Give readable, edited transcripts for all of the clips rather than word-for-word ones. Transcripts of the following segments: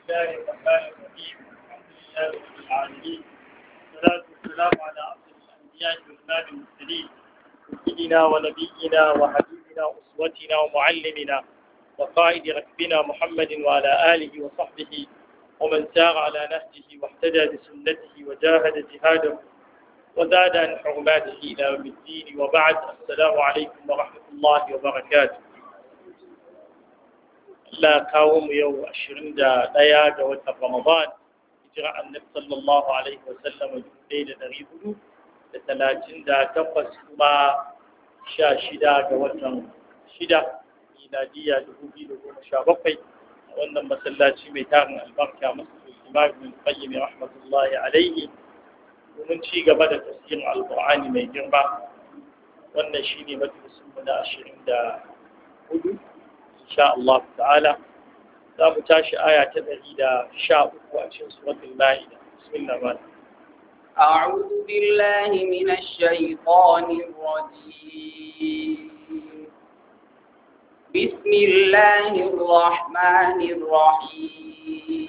الله الرحمن الرحيم الحمد لله رب العالمين والصلاة والسلام على أفضل الأنبياء والإمام المرسلين سيدنا ونبينا وحبيبنا وأسوتنا ومعلمنا وقائد ركبنا محمد وعلى آله وصحبه ومن سار على نهجه واهتدى بسنته وجاهد جهاده وزاد عن حرماته إلى يوم الدين وبعد السلام عليكم ورحمة الله وبركاته. Allah kawo mu yau 21 ga watan Ramadan hijira annabi sallallahu alaihi wasallam 1438 kuma 16 ga watan 6 miladiya 2017 wannan masallaci mai tarin albarka masallacin Imam Ibn Qayyim rahmatullahi alaihi domin ci gaba da tafsirin Alqur'ani mai girma wannan shine majalisin mu na 24 إن شاء الله تعالى لا متاشي آية تبعيدة شاء وأشين سورة المائدة بسم الله الرحمن أعوذ بالله من الشيطان الرجيم بسم الله الرحمن الرحيم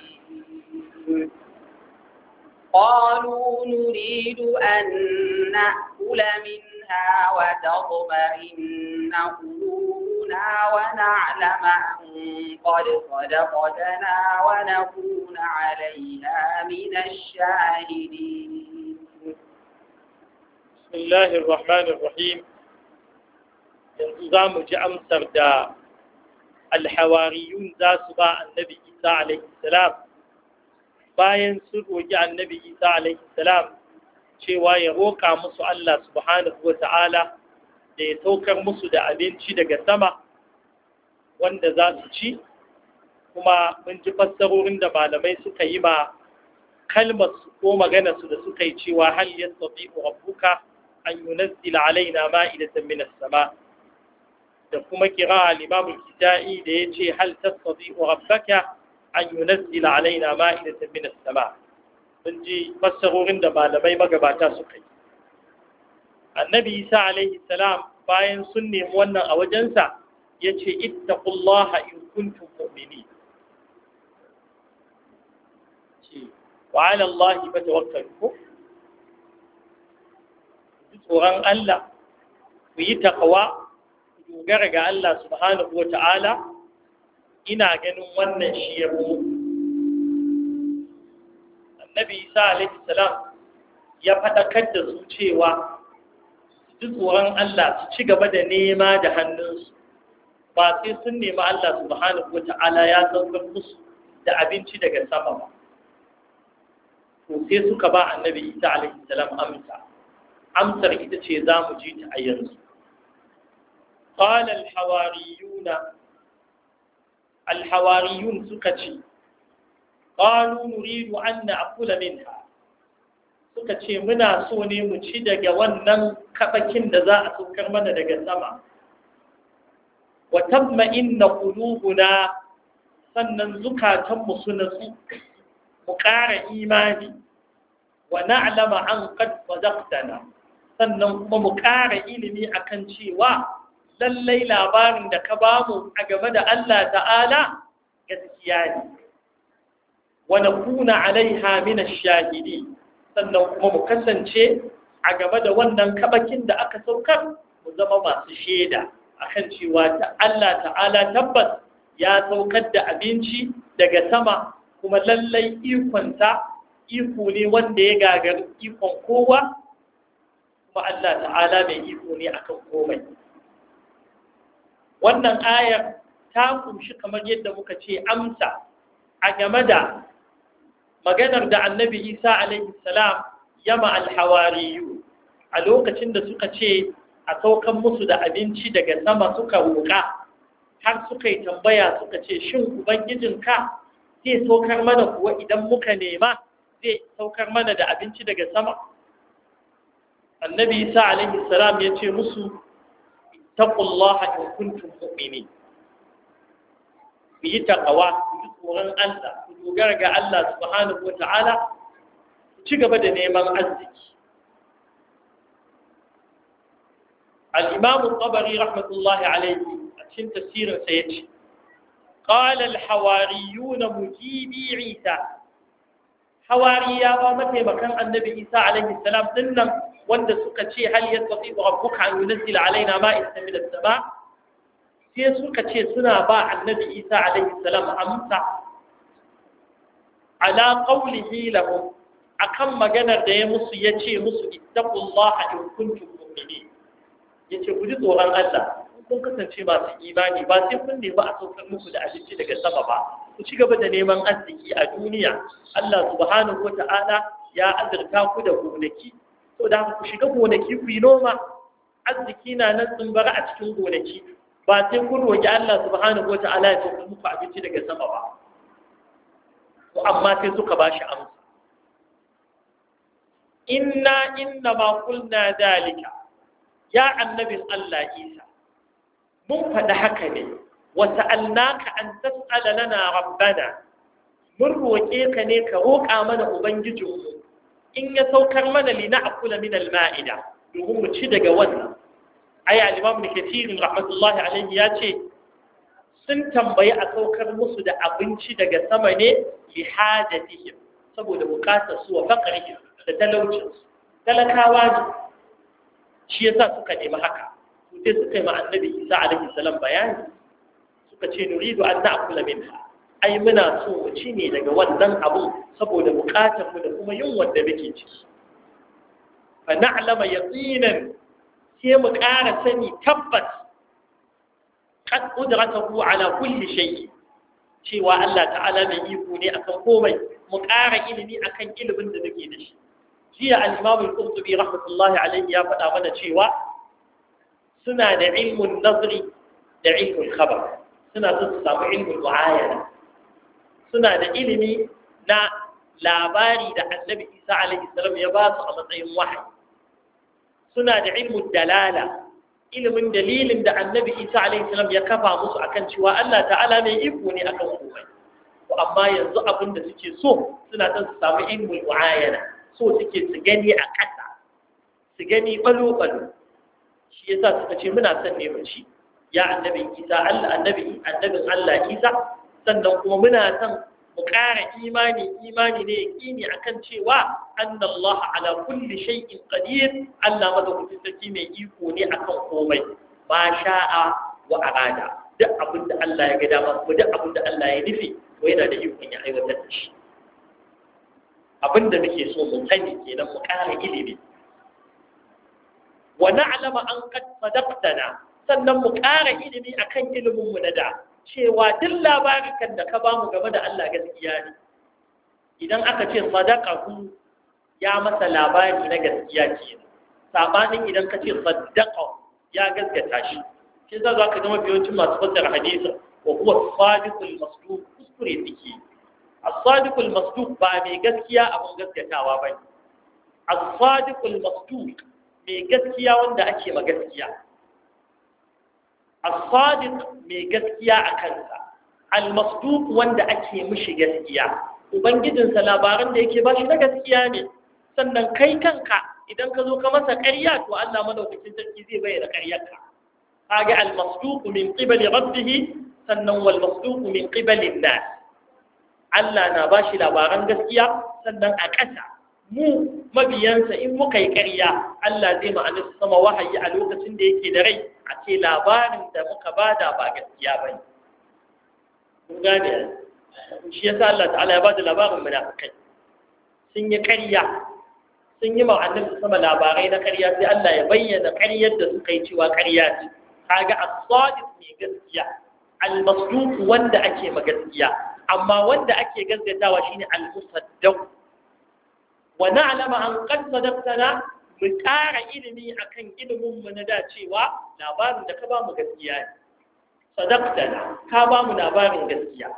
قالوا نريد أن نأكل منها وتطمئن قلوبنا ونعلم أن قد صدقتنا ونكون عليها من الشاهدين بسم الله الرحمن الرحيم انتظام جأمسر دا الحواريون ذا سباء النبي إيسى عليه السلام bayan sun roƙi annabi Isa alaihi salam cewa ya roƙa musu Allah subhanahu wata'ala da ya saukar musu da abinci daga sama wanda za su ci kuma mun ji fassarorin da malamai suka yi ma kalmar su ko magana su da suka yi cewa hal yastati'u rabbuka an yunazzila alaina ma'idatan minas sama da kuma kira al-imam al-kitai da yace hal tastati'u rabbaka an yunazzila alaina ma'idatan minas sama mun ji fassarorin da malamai magabata suka yi annabi Isa alaihi salam bayan sun nemi wannan a wajensa yace ittaqullaha in kuntum mu'minin wa 'ala Allahi fatawakkalu ku tsoron Allah ku yi taqwa ku dogara ga Allah subhanahu wa ta'ala ina ganin wannan shi ya mu annabi Isa alaihi salam ya faɗakar da su cewa su tsoron Allah su ci gaba da nema da hannunsu ba sai sun nemi Allah subhanahu wata'ala ya saukar musu da abinci daga sama ba to sai suka ba annabi Isa alaihi salam amsar ita ce za mu ji ta a yanzu qala الحواريون سكتي قالوا نريد أن نأكل منها سكتي منا سوني مجد جوانا كفكين دزاء سكر من دجا سما وتطمئن قلوبنا sannan zukatanmu su natsu mu ƙara imani wa na'lama an qad sadaqtana sannan kuma mu ƙara ilimi akan cewa lallai labarin da ka bamu a game da Allah ta'ala gaskiya ne wa nakuna alaiha min ash-shahidi sannan kuma mu kasance a game da wannan kabakin da aka saukar mu zama masu shaida akan cewa ta Allah ta'ala tabbas ya saukar da abinci daga sama kuma lallai ikonta iko ne wanda ya gagari ikon kowa kuma Allah ta'ala mai iko ne akan komai wannan ayar ta kunshi kamar yadda muka ce amsa a game da maganar da annabi Isa alaihi salam yama alhawariyu a lokacin da suka ce a saukan musu da abinci daga sama suka roƙa har suka yi tambaya suka ce shin ubangijinka zai saukar mana kuwa idan muka nema zai saukar mana da abinci daga sama annabi Isa alaihi salam ya ce musu taqullaha in kuntum mu'minin yi taqwa ku tsoron Allah ku dogara ga Allah subhanahu wata'ala ku ci gaba da neman arziki al-imam al-tabari rahmatullahi alayhi a cikin tafsirin sa yace qala al-hawariyun mujibi Isa hawariyawa mataimakan annabi Isa alaihi salam dinnan wanda suka ce hal yastati rabbuka an yunzila alaina ma'idatan min as-sama' sai suka ce suna ba annabi Isa alaihi salam amsa ala qawlihi lahum akan maganar da ya musu yace musu ittaqullaha in kuntum mu'minin yace ku ji tsoron Allah kun kasance masu imani ba sai kun nemi a saukar muku da abinci daga sama ba ku ci gaba da neman arziki a duniya Allah subhanahu wata'ala ya azurta ku da gonaki to da ku shiga gonaki ku yi noma arziki na nan tsumbara a cikin gonaki ba sai kun roki Allah subhanahu wata'ala ya saukar muku abinci daga sama ba to amma sai suka bashi amsa inna ma qulna dalika ya annabin Allah Isa mun faɗi haka ne wa sa'alnaka an tas'ala lana rabbana mun roƙe ka ne ka roƙa mana ubangijinmu in ya saukar mana li na'kula min al-ma'ida domin mu ci daga wannan ai al-imam ibn kathir rahmatullahi alayhi ya ce sun tambayi a saukar musu da abinci daga sama ne li hajatihim saboda bukatar su wa faqrihim da talaucin talakawa ne shi yasa suka nemi haka sai suka yi ma annabi Isa alaihi salam bayani suka ce nuridu an na'kula minha ai muna so mu ci ne daga wannan abu saboda bukatar mu da kuma yin wanda muke ciki fa na'lama yaqinan sai mu ƙara sani tabbas qad qudratuhu ala kulli shay cewa Allah ta'ala mai iko ne akan komai mu ƙara ilimi akan ilimin da muke da shi jiya al-imam al-qurtubi rahmatullahi alayhi ya faɗa mana cewa suna da ilmun nazri da ilmun khabar suna so su samu ilmun mu'ayyana suna da ilimi na labari da annabi Isa alaihi salam ya ba su a matsayin wahayi suna da ilmun dalala ilimin dalilin da annabi Isa alaihi salam ya kafa musu akan cewa Allah ta'ala mai iko ne akan komai to amma yanzu abin da suke so suna son su samu ilmun mu'ayyana so suke su gani a ƙasa su gani balo-balo shi yasa suka ce muna son ne mu ci ya annabi Isa annabin Allah Isa sannan kuma muna son mu ƙara imani ne yaqini akan cewa annallaha ala kulli shay'in qadir Allah madaukakin sarki mai iko ne akan komai ma sha'a wa arada duk abin da Allah ya ga dama ko duk abin da Allah ya nufi to yana da ikon ya aiwatar da shi abin da muke so mu sani kenan mu ƙara ilimi wa na'lama an qad sadaqtana sannan mu ƙara ilimi akan ilimin mu na da cewa duk labarikan da ka bamu game da Allah gaskiya ne idan aka ce sadaqahu ya masa labari na gaskiya ce sabanin idan ka ce saddaqa ya gaskata shi shi za ka ga mafiyancin masu fassara hadisi wa huwa sadiqul masduq kuskure take as-sadiqul masduq ba mai gaskiya abun gaskatawa bane as-sadiqul masduq mai gaskiya wanda ake ma gaskiya as-sadiq mai gaskiya a kansa al-masduq wanda ake mishi gaskiya ubangijinsa labaran da yake bashi na gaskiya ne sannan kai kanka idan ka zo ka masa ƙarya to Allah madaukakin sarki zai bayyana ƙaryarka kage al-masduq min qibali rabbih sannan wal masduq min qibali an-nas Allah na bashi labaran gaskiya sannan a ƙasa mu mabiyansa in muka yi ƙarya Allah zai ma'ana sama wahayi a lokacin da yake da rai a ce labarin da muka bada ba gaskiya ba ne. Kun gane shi yasa Allah ta'ala ya bada labarin munafikai sun yi ƙarya sun yi ma'anar sama labarai na ƙarya sai Allah ya bayyana ƙaryar da suka yi cewa ƙarya ce kaga as-sadiq ne gaskiya al-masduq wanda ake ma gaskiya amma wanda ake gaskatawa shine al-musaddaq wa na'lama an qad sadaqtana mu ƙara ilimi akan ilimin mu na da cewa labarin da ka ba mu gaskiya ne sadaqtana ka ba mu labarin gaskiya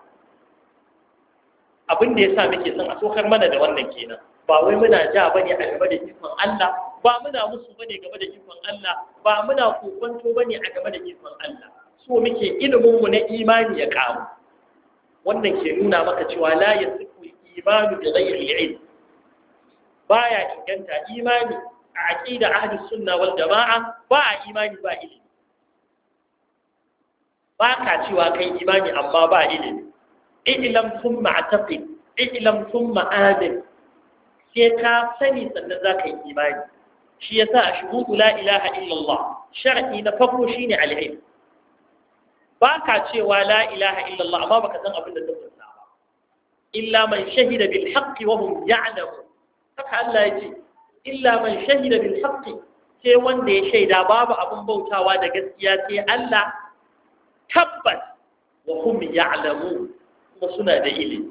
abin da yasa muke son a sokar mana da wannan kenan ba wai muna ja bane a game da ikon Allah ba muna musu bane game da ikon Allah ba muna kokonto bane a game da ikon Allah so muke ilimin mu na imani ya karu wannan ke nuna maka cewa la yasifu imanu bi ghairi ilm baya inganta imani a aqida ahlus sunna wal jamaa ba imani ba ilimi ba ka cewa kai imani amma ba ilimi i'lam thumma i'taqid i'lam thumma amin sai ka sani sannan za ka yi imani shi yasa a shuhudu la ilaha illallah shar'i na farko shine al-ilm ba ka cewa la ilaha illallah amma baka san abin da ta kunsa ba illa man shahida bil haqqi wa hum ya'lamun haka Allah ya ce illa man shahida bil haqqi sai wanda ya shaida babu abin bautawa da gaskiya sai Allah tabbas wa hum ya'lamun kuma suna da ilimi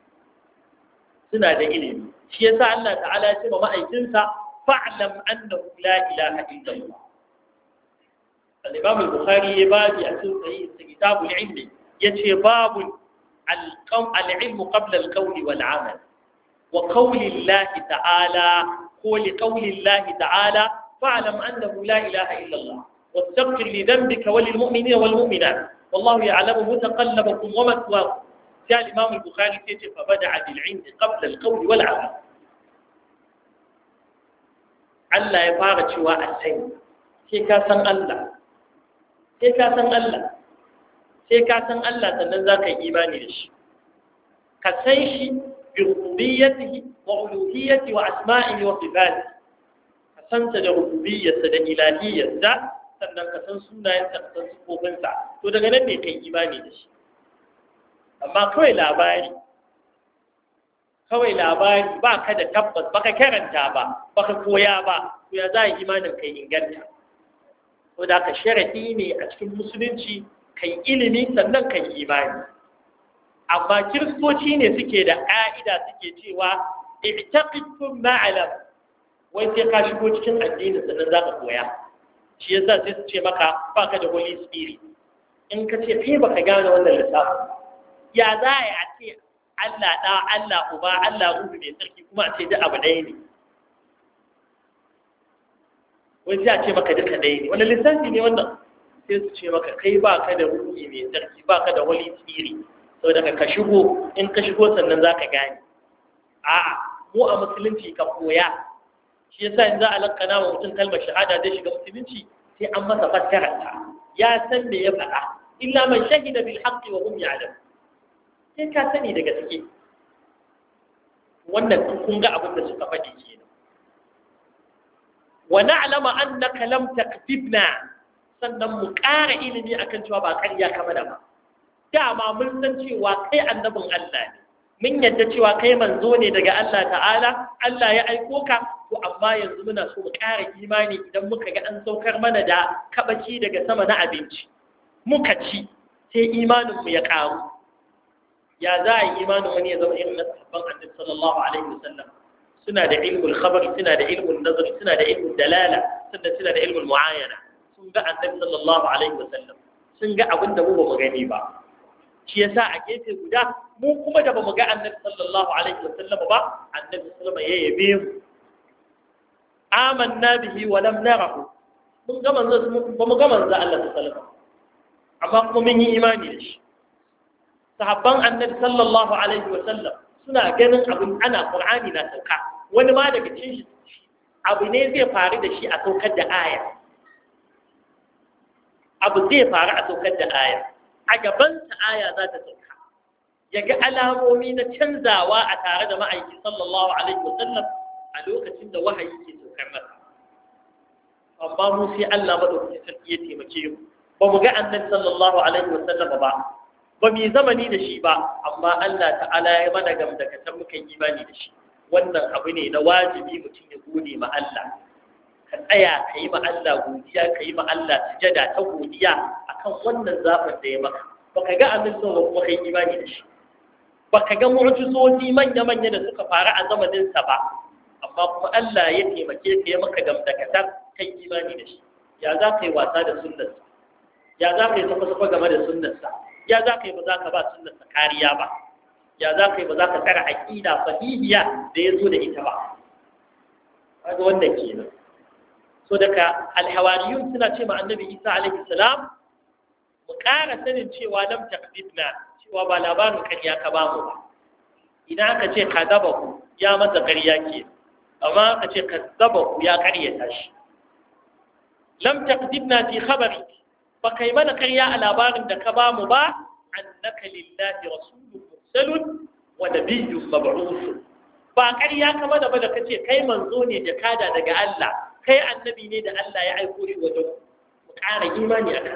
shi yasa Allah ta'ala ya ce ma ma'aikinsa fa'lam annahu la ilaha illallah al-Imam al-Bukhari ya baji a cikin sahih kitabul ilm yace babun al-ilm qabla al-qawl wal 'amal wa qawli Allah ta'ala ko li qawli Allah ta'ala fa'lam annahu la ilaha illallah واستغفر لذنبك وللمؤمنين والمؤمنات والله يعلم متقلبكم ومثواكم قال الإمام البخاري فبدأ بالعلم قبل القول والعمل Allah ya fara cewa a sani sai ka san Allah sannan za ka yi imani da shi ka san shi bi rububiyyatihi wa uluhiyyati wa asma'ihi wa sifatihi ka san ta da rububiyyarsa da ilahiyyarsa sannan ka san sunayensa ka san sifofinsa to daga nan ne kai imani da shi amma kawai labari ba ka da tabbas ba ka karanta ba ka koya ba to ya za a yi imanin kai inganta to da ka sharaɗi ne a cikin musulunci kai ilimi sannan kai imani amma kiristoci ne suke da ƙa'ida suke cewa i'taqidtum ma'alam wai sai ka shigo cikin addini sannan za ka koya shi yasa sai su ce maka ba ka da Holy Spirit in ka ce kai baka gane wannan lissafin ya za a ce Allah ɗa, Allah uba, Allah ruhu mai sarki kuma a ce duk abu ɗaya ne. Wani sai a ce maka duka ɗaya ne. Wani lissafi ne wannan? Sai su ce maka kai ba ka da ruhu mai sarki, ba ka da Holy Spirit. Sau daga ka shigo, in ka shigo sannan za ka gane. A'a, mu a musulunci ka koya. Shi yasa in za a lakkana wa mutum kalmar shahada zai shiga musulunci sai an masa fassararta. Ya san me ya faɗa. Illa man shahida bil haqqi wa hum ya'lamun. Sai ka sani daga ciki wannan kun ga abin da suka faɗi kenan wa na'lama annaka lam takdibna sannan mu ƙara ilimi akan cewa ba ƙarya ka bada ba dama mun san cewa kai annabin Allah ne mun yadda cewa kai manzo ne daga Allah ta'ala Allah ya aiko ka to amma yanzu muna so mu ƙara imani idan muka ga an saukar mana da kabaci daga sama na abinci muka ci sai imanin mu ya ƙaru ya za a yi imanin wani ya zama irin na sahabban annabi sallallahu alaihi wasallam suna da ilmul khabar suna da ilmul nazar suna da ilmul dalala sannan suna da ilmul muayyana sun ga annabi sallallahu alaihi wasallam sun ga abin da mu ba mu gani ba shi yasa a gefe guda mu kuma da ba mu ga annabi sallallahu alaihi wasallam ba annabi sallallahu ya yabe mu amanna bihi wa lam narahu mun ga manzo ba mu ga manzo Allah sallallahu alaihi wasallam amma kuma mun yi imani da shi sahabban annabi sallallahu alaihi wa sallam suna ganin abin ana qur'ani na sauka wani ma daga cikin shi abu ne zai faru da shi a saukar da aya a gaban sa aya za ta sauka yaga alamomi na canzawa a tare da ma'aiki sallallahu alaihi wa sallam a lokacin da wahayi ke saukar masa amma mu sai Allah madaukakin sarki ya taimake mu ba mu ga annabi sallallahu alaihi wa sallam ba mu zamani da shi ba amma Allah ta'ala ya mana gamdakatar muka yi imani da shi wannan abu ne na wajibi mutum ya gode ma Allah ka tsaya ka yi ma Allah godiya ka yi ma Allah sujada ta godiya akan wannan zafin da ya maka baka ga annabi sallallahu kuma kai imani da shi baka ga mu'jizozi manya da suka faru a zamanin sa ba amma kuma Allah ya taimake ka ya maka gamdakatar kai imani da shi ya za ka yi wasa da sunnarsa ya za ka yi safa game da sunnarsa ya za ka yi ba za ka ba sunnarsa kariya ba ya za ka yi ba za ka tsara aƙida sahihiya da ya zo da ita ba kaga wannan kenan so daga alhawariyun suna ce ma annabi Isa alaihi salam mu ƙara sanin cewa lam taqdidna cewa ba labarin ƙarya ka ba mu ba idan aka ce kadabahu ya masa ƙarya ke amma aka ce kadabahu ya ƙaryata shi lam taqdidna fi khabari ba kai mana ƙarya a labarin da ka ba mu ba annaka lillahi rasulun mursalun wa nabiyyun mab'uth ba ƙarya ka mana ba da kace kai manzo ne jakada daga Allah kai annabi ne da Allah ya aiko shi wajen mu ƙara imani akan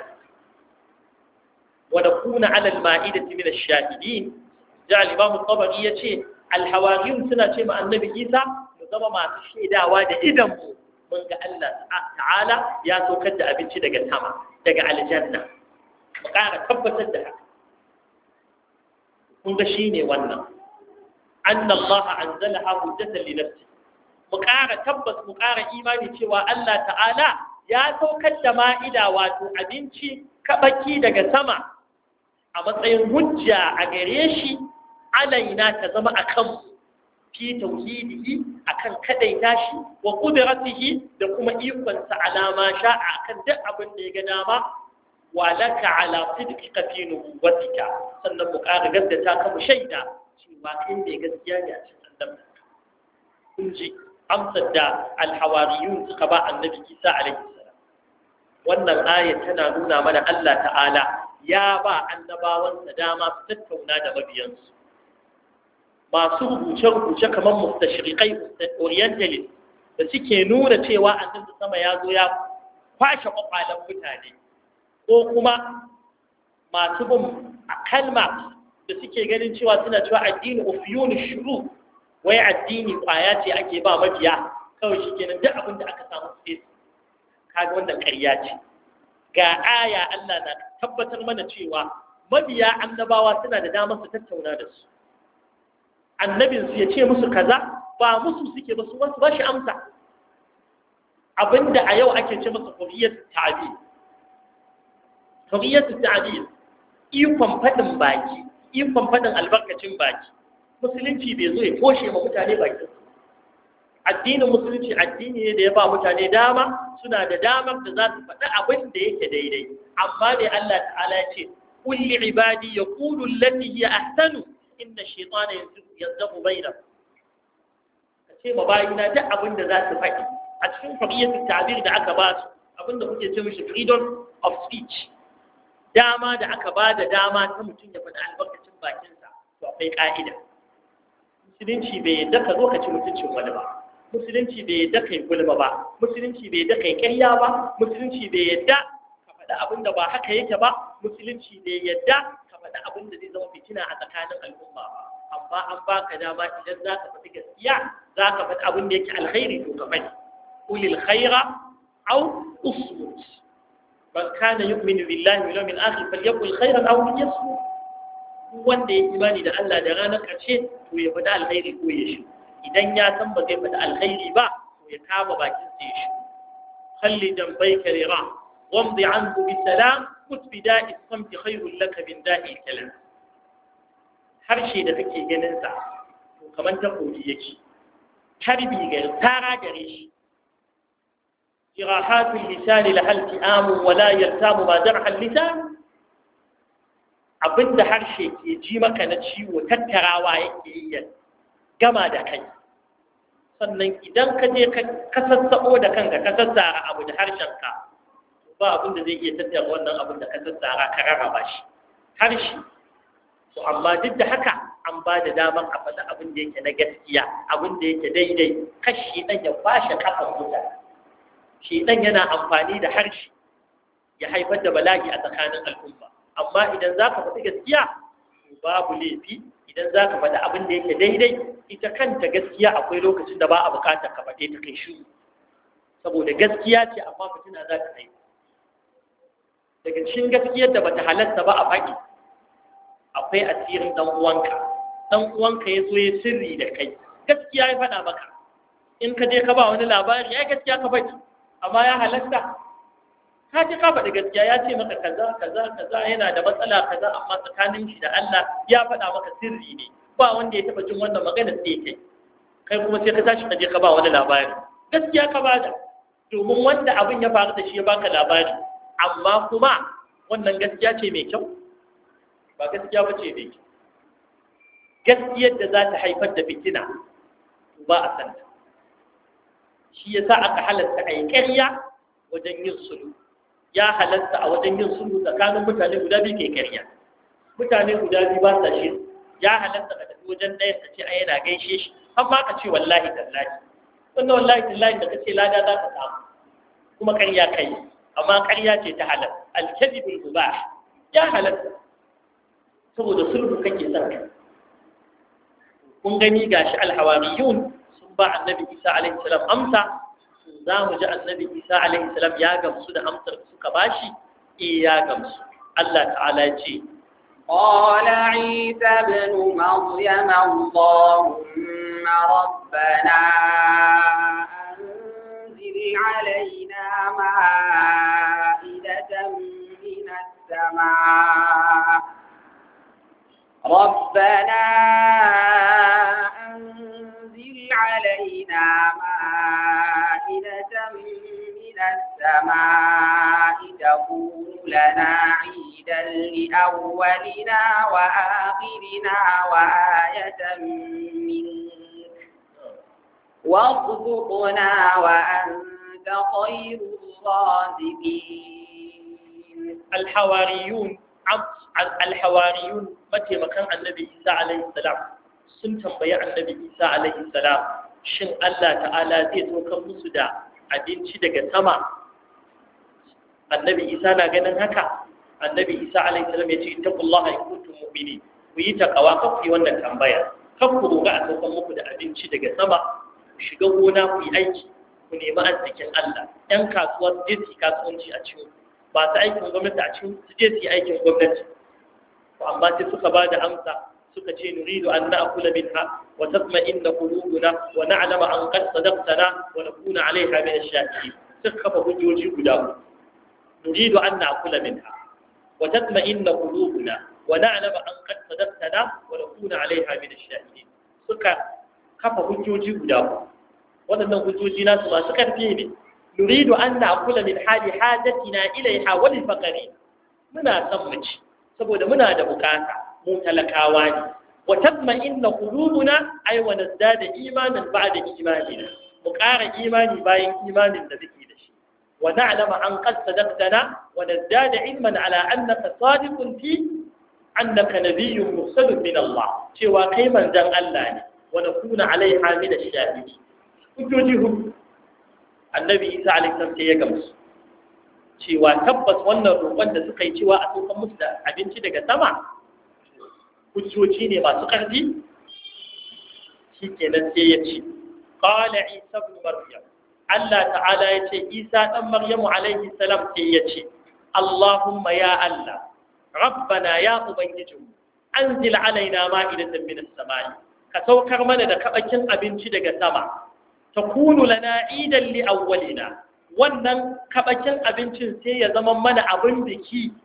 wa nakuna ala al-ma'idati min ash-shahidin ja al-imam at-tabari yace al-hawariyun suna ce ma annabi Isa mu zama masu shaidawa da idan mu mun ga Allah ta'ala ya saukar da abinci daga sama daga aljanna mu ƙara tabbatar da haka kun ga shine wannan anna Allah anzalaha hujjatan li nafsi mu ƙara tabbas mu ƙara imani cewa Allah ta'ala ya saukar da ma'ida wato abinci kabaki daga sama a matsayin hujja a gare shi alaina ta zama akan fi tauhidihi akan kadaita shi wa qudratihi da kuma ikon sa alama sha'a akan duk abin da ya ga dama wa laka ala sidqika fi nubuwatika sannan mu ƙara gaddata ka mu shaida cewa kai ne gaskiya ne a cikin annabta kun ji amsar da alhawariyun suka ba annabi Isa alaihi salam wannan aya tana nuna mana Allah ta'ala ya ba annabawansa dama su tattauna da mabiyansu masu rubuce-rubuce kamar mustashriqai orientalist da suke nuna cewa annabi sama ya zo ya kwashe kwakwalan mutane ko kuma masu bin kalma da suke ganin cewa suna cewa addini ofiyun shuru wai addini kwaya ce ake ba mabiya kawai shi kenan duk abin da aka samu sai kaga wannan ƙarya ce ga aya Allah na tabbatar mana cewa mabiya annabawa suna da damar su tattauna da su annabin su ya ce musu kaza ba musu suke ba su wasu ba shi amsa abinda a yau ake ce masa huriyatu ta'bir ikon fadin baki ikon fadin albarkacin baki musulunci bai zo ya koshe ma mutane bakin addinin musulunci addini ne da ya ba mutane dama suna da damar da za su faɗi abin da yake daidai amma ne Allah ta'ala ya ce kulli ibadi yaqulu allati hiya ahsanu inna shaytana yanzabu bainahum kace ma bayina duk abin da za su faɗi a cikin hurriyatul ta'bir da aka ba su abin da kuke ce mishi freedom of speech dama da aka ba da dama ta mutum ya faɗi albarkacin bakinsa to akwai ka'ida musulunci bai yadda ka zo ka ci mutuncin wani ba musulunci bai yadda kai gulma ba musulunci bai yadda kai ƙarya ba musulunci bai yadda ka faɗi abin da ba haka yake ba musulunci bai yadda ka faɗi abin da zai zama fitina a tsakanin al'umma ba amma an baka dama idan za ka faɗi gaskiya za ka faɗi abin da yake alkhairi to ka faɗi ulil khaira aw usmut man kana yu'minu billahi wal yawmil akhir falyaqul khairan aw liyasmut wanda ya imani da Allah da ranar ƙarshe to ya faɗi alkhairi ko ya shi idan ya san ba zai faɗi alkhairi ba to ya kama bakin sa ya shi khalli jambayka lira wamdi anhu bi salam kut bi da'i samti khairul laka min da'i kalam harshe da kake ganin sa to kaman takobi yake harbi ga tara gare shi jirahatul lisan lahal ti'am wa la yaltamu ma jarha al-lisan abinda harshe ke ji maka na ciwo tattarawa yake yi gama da kai sannan idan ka je ka sassaɓo da kanka ka sassara abu da harshenka ba abin da zai iya tattara wannan abin da ka sassara ka rarraba shi harshe to amma duk da haka an ba da daman a faɗi abin da yake na gaskiya abin da yake daidai kashi ɗan ya kwashe kafan mutane shi ɗan yana amfani da harshe ya haifar da bala'i a tsakanin al'umma amma idan za ka faɗi gaskiya babu laifi idan za ka faɗi abin da yake daidai ita kanta gaskiya akwai lokacin da ba a buƙatar ka faɗe ta kai shiru saboda gaskiya ce amma fitina za ta haihu daga cikin gaskiyar da bata halatta ba a faɗi akwai asirin ɗan uwanka ya zo ya sirri da kai gaskiya ya faɗa maka in ka je ka ba wani labari ya gaskiya ka faɗi amma ya halatta ka ji ka faɗi gaskiya ya ce maka kaza yana da matsala kaza amma tsakanin shi da Allah ya faɗa maka sirri ne ba wanda ya taɓa jin wannan magana sai kai kuma sai ka tashi ka je ka ba wani labari gaskiya ka bada domin wanda abin ya faru da shi ya baka labari amma kuma wannan gaskiya ce mai kyau ba gaskiya ba ce mai kyau gaskiyar da za ta haifar da fitina ba a santa shi yasa aka halatta a yi ƙarya wajen yin sulhu ya halatta a wajen yin sulhu tsakanin mutane guda biyu ke ƙarya mutane guda biyu ba sa shi ya halatta ka tafi wajen ɗaya ta ce ai yana gaishe shi amma ka ce wallahi tallahi wannan wallahi tallahi da kace lada za ka samu kuma ƙarya kai amma ƙarya ce ta halal al-kadhibul mubah ya halatta saboda sulhu kake son kai kun gani gashi al-hawariyun sun ba annabi Isa alaihi salam amsa za mu ji annabi Isa alaihi salam ya gamsu da amsar da suka bashi ya gamsu Allah ta'ala ya ce قال عيسى ابن مريم اللهم ربنا أنزل علينا مائدة من السماء ربنا أنزل علينا مائدة من السماء تكون لنا عيدا لأولنا وآخرنا وآية منك وارزقنا وأنت خير الرازقين الحواريون متى مكان النبي عيسى عليه السلام sun tambayi annabi Isa alaihi salam shin Allah ta'ala zai saukar musu da abinci daga sama annabi Isa na ganin haka annabi Isa alaihi salam ya ce ittaqullaha in kuntum mu'minin ku yi takawa kan ku yi wannan tambaya kan ku roga a saukar muku da abinci daga sama ku shiga gona ku yi aiki ku nemi arzikin Allah ɗan kasuwa su je su yi kasuwanci a cikin ba su aikin gwamnati a cikin su je su yi aikin gwamnati amma sai suka ba da amsa suka ce nuridu an na'kula minha wa tatma'inna qulubuna wa na'lama an qad sadaqtana wa nakuna 'alayha min ash-shakirin suka kafa hujjoji guda nuridu an na'kula minha wa tatma'inna qulubuna wa na'lama an qad sadaqtana wa nakuna 'alayha min ash-shakirin suka kafa hujjoji guda wadannan hujjoji nasu masu karfi ne nuridu an na'kula min hali hajatina ilayha wa lil faqrin muna son mu ci saboda muna da bukata mu talakawa ne wa tatma'inna qulubuna ay wa nazdada imanan ba'da imanina mu ƙara imani bayan imanin da muke da shi wa na'lama an qad sadaqtana wa nazdada ilman ala annaka sadiqun fi annaka nabiyyun mursalun min Allah cewa kai manzon Allah ne wa nakuna alaiha min ash-shahidin hujjoji annabi Isa alaihi salam sai ya gamsu cewa tabbas wannan roƙon da suka yi cewa a saukan musu da abinci daga sama hujjoji ne masu ƙarfi shi kenan sai ya ce qala Isa ibn Maryam Allah ta'ala ya ce Isa dan Maryamu alaihi salam sai ya ce Allahumma ya Allah rabbana ya ubangijinmu anzil alaina ma'idatan min as-sama'i ka saukar mana da kabakin abinci daga sama takunu lana idan li awwalina wannan kabakin abincin sai ya zama mana abin biki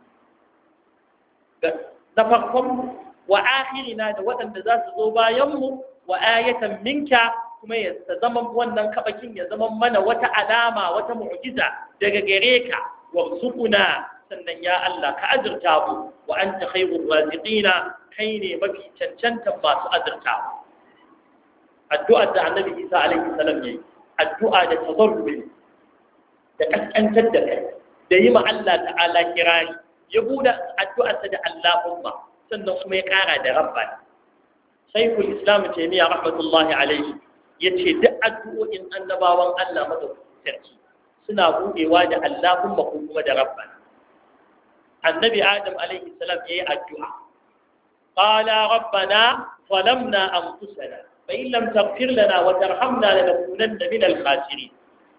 na farkon wa akhirina da waɗanda za su zo bayanmu wa ayatan minka kuma ya zama wannan kabakin ya zama mana wata alama wata mu'jiza daga gare ka warzuquna sannan ya Allah ka azurta mu wa anta khayrur raziqina kai ne mafi cancantan masu azurta addu'ar da annabi Isa alaihi salam yayi addu'a da tazarrubi da kaskantar da kai da yi ma Allah ta'ala kirari ya buɗe addu'arsa da Allahumma sannan kuma ya ƙara da rabbana shaikul islam taimiyya rahmatullahi alaihi ya ce duk addu'o'in annabawan Allah madaukakin sarki suna buɗewa da Allahumma ko kuma da rabbana annabi adam alaihi salam ya yi addu'a qala rabbana zalamna anfusana fa in lam taghfir lana wa tarhamna lanakunanna min al-khasirin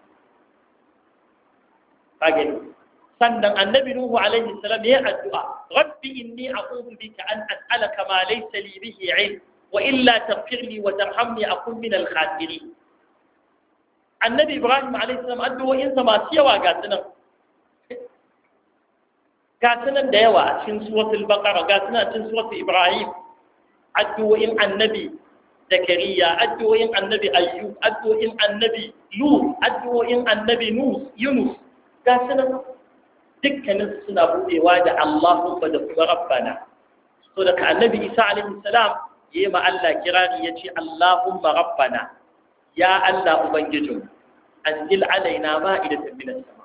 kage sannan annabi nuhu alaihi salam ya addu'a rabbi inni a'udhu bika an as'alaka ma laysa li bihi 'ilm wa illa taghfir li wa tarhamni akun min al-khasirin annabi ibrahim alaihi salam addu'o'in sa masu yawa ga sunan da yawa a cikin suratul baqara ga sunan cikin suratul ibrahim addu'o'in annabi zakariya addu'o'in annabi ayyub addu'o'in annabi lut addu'o'in annabi yunus ga sunan dukkanin suna buɗewa da Allahumma da kuma rabbana so daga annabi Isa alaihi salam yayi ma Allah kirari yace Allahumma rabbana ya Allah ubangijin anzil alaina ma'idatan minas sama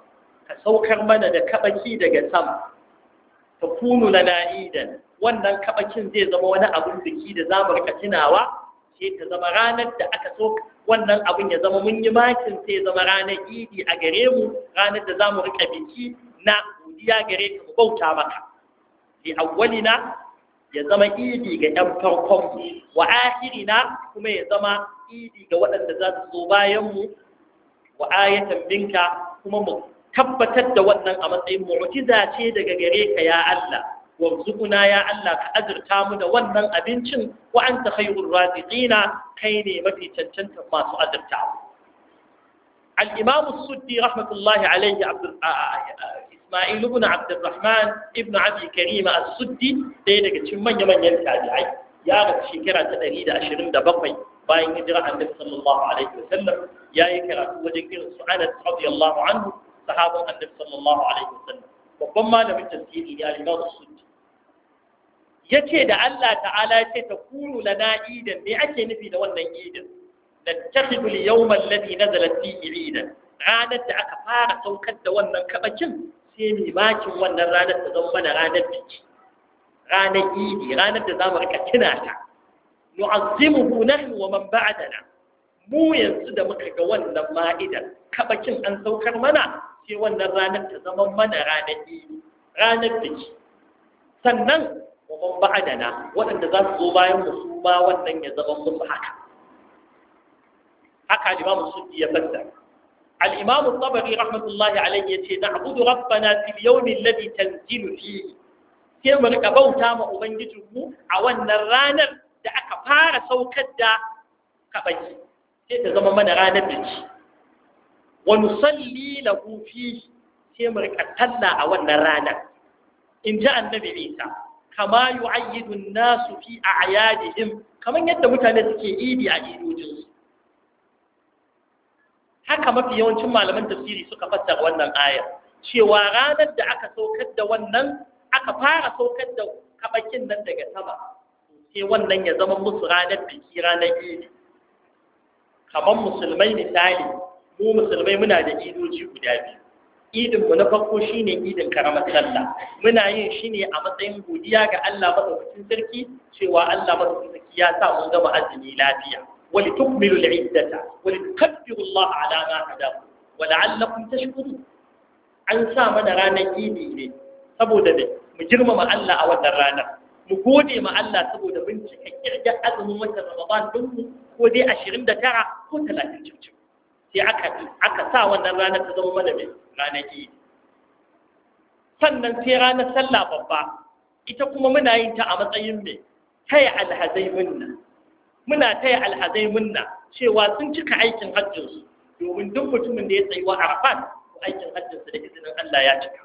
ka saukar mana da kabaki daga sama takunu lana idan wannan kabakin zai zama wani abun biki da zamu rika tunawa sai ta zama ranar da aka so wannan abun ya zama mun yi makin sai ya zama ranar idi a gare mu ranar da zamu rika biki na godiya gare ka mu bauta maka li awwalina ya zama idi ga ɗan farkon mu wa akhirina kuma ya zama idi ga waɗanda za su zo bayan mu wa ayatan minka kuma mu tabbatar da wannan a matsayin mu'jiza ce daga gare ka ya Allah warzuquna ya Allah ka azurta mu da wannan abincin wa anta khayrur raziqina kai ne mafi cancanta masu azurtawa al-imam as-suddi rahmatullahi alayhi Isma'il ibn Abdurrahman ibn Abi Karim as-Suddi ɗaya daga cikin manyan tabi'ai ya rasu shekara ta 127 bayan hijira Annabi sallallahu alaihi wasallam yayi karatu wajen irin su Anas radiyallahu anhu sahabban Annabi sallallahu alaihi wasallam babban malamin tafsiri ne al-Imam as-Suddi yace da Allah ta'ala yace takunu lana idan me ake nufi da wannan idan nattakhidul yawma alladhi nazalat fihi idan ranar da aka fara saukar da wannan kabakin sai mai makin wannan ranar ta zama mana ranar biki ranar idi ranar da za mu rika tuna ta nu'azzimuhu nahnu wa man ba'dana mu yanzu da muka ga wannan ma'idar kabakin an saukar mana sai wannan ranar ta zama mana ranar idi ranar biki sannan wa man ba'dana waɗanda za su zo bayan mu su ma wannan ya zama musu haka Imam Suddi ya fassara الإمام الطبري رحمة الله عليه يقول نعبد ربنا في اليوم الذي تنزل فيه كما ركبوا تام أبنجته عوانا الرانر دا أكفار سوكد دا كبجي كما من رانا بجي ونصلي له فيه كما ركتلا عوانا الرانر إن جاء النبي عيسى كما يعيد الناس في أعيادهم كما يدمت نسكي إيدي عيد وجنس haka mafi yawancin malaman tafsiri suka fassara wannan ayar cewa ranar da aka saukar da wannan aka fara saukar da kabakin nan daga sama sai wannan ya zama musu ranar biki ranar idi kamar musulmai misali mu musulmai muna da idoji guda biyu idin mu na farko shine idin karamar sallah muna yin shi ne a matsayin godiya ga Allah madaukakin sarki cewa Allah madaukakin sarki ya sa mun gama azumi lafiya ولتكملوا العدة ولتكبروا الله على ما هداكم ولعلكم تشكرون an sa mana ranar idi ne saboda ne mu girmama Allah a wannan ranar mu gode ma Allah saboda mun cika kirgar azumin watan Ramadan din mu ko dai 29 ko 30 cicin sai aka sa wannan ranar ta zama mana mai ranar idi sannan sai ranar sallah babba ita kuma muna yin ta a matsayin mai taya alhazai muna taya alhazai munna cewa sun cika aikin hajjinsu domin duk mutumin da ya tsayuwa Arafat aikin hajjinsa da izinin Allah ya cika.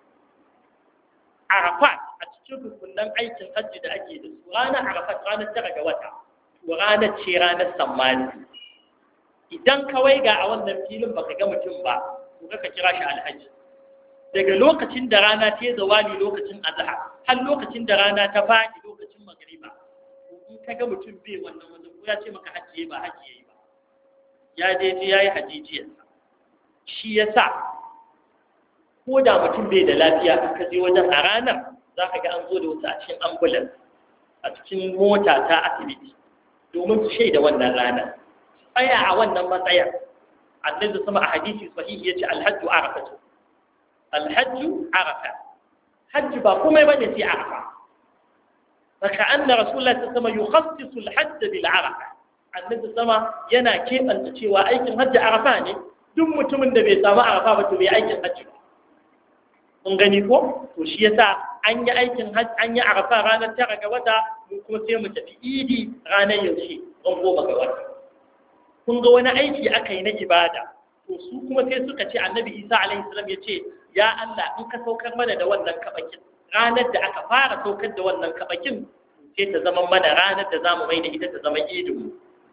Arafat a cikin rukunan aikin hajji da ake da su ranar Arafat ranar 9 ga wata to ranar ce ranar sammani. Idan kawai ga a wannan filin baka ga mutum ba to ka kira shi alhaji. Daga lokacin da rana ta zawali lokacin azhar har lokacin da rana ta faɗi lokacin magriba in ka ga mutum bai wannan wajen ko ya ce maka hajji ba hajji yayi ba ya je yayi hajjijiyarsa shi yasa ko da mutum bai da lafiya in ka je wajen a ranar za ka ga an zo da wasu a cikin ambulance a cikin mota ta asibiti domin su shaida wannan ranar tsaya a wannan matsayar annabi sama a hadisi sahihi yace alhajju arafatu alhajju arafa hajji ba komai bane sai arafa فكأن رسول الله صلى الله عليه وسلم يخصص الحج بالعرفة النبي صلى الله عليه وسلم yana kebanta cewa aikin hajji arafa ne duk mutumin da bai samu arafa ba to bai aikin hajji ba mun gani ko to shi yasa an yi aikin hajji an yi arafa ranar 9 ga wata mu kuma sai mu tafi idi ranar yaushe ran 10 ga wata kun ga wani aiki aka yi na ibada to su kuma sai suka ce annabi Isa alaihi salam ya ce ya Allah in ka saukar mana da wannan kabakin ranar da aka fara saukar da wannan kabakin sai ta zama mana ranar da zamu mai da ita ta zama idinmu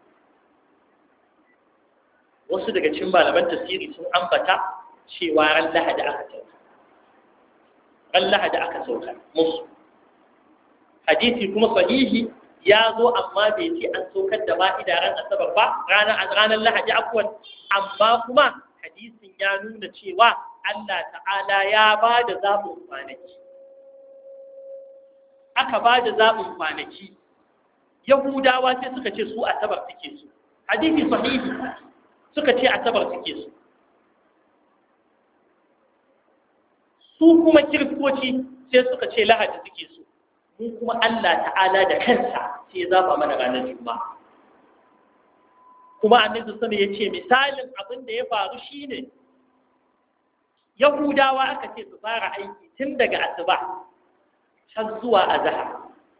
wasu daga cikin malaman tafsiri sun ambata cewa ran lahadi aka sauka musu hadisi kuma sahihi ya zo amma bai ce an saukar da ma'ida ran asabar ba ranar lahadi akwai amma kuma hadisin ya nuna cewa Allah ta'ala ya ba da zaɓin kwanaki aka ba da zaɓin kwanaki Yahudawa sai suka ce su asabar suke su hadisi sahihi suka ce asabar suke su su kuma kiristoci sai suka ce lahadi suke su mu kuma Allah ta'ala da kansa sai ya zaba mana ranar juma'a kuma annabi sallallahu alaihi wasallam ya ce misalin abin da ya faru shine Yahudawa aka ce su fara aiki tun daga asuba har zuwa azhar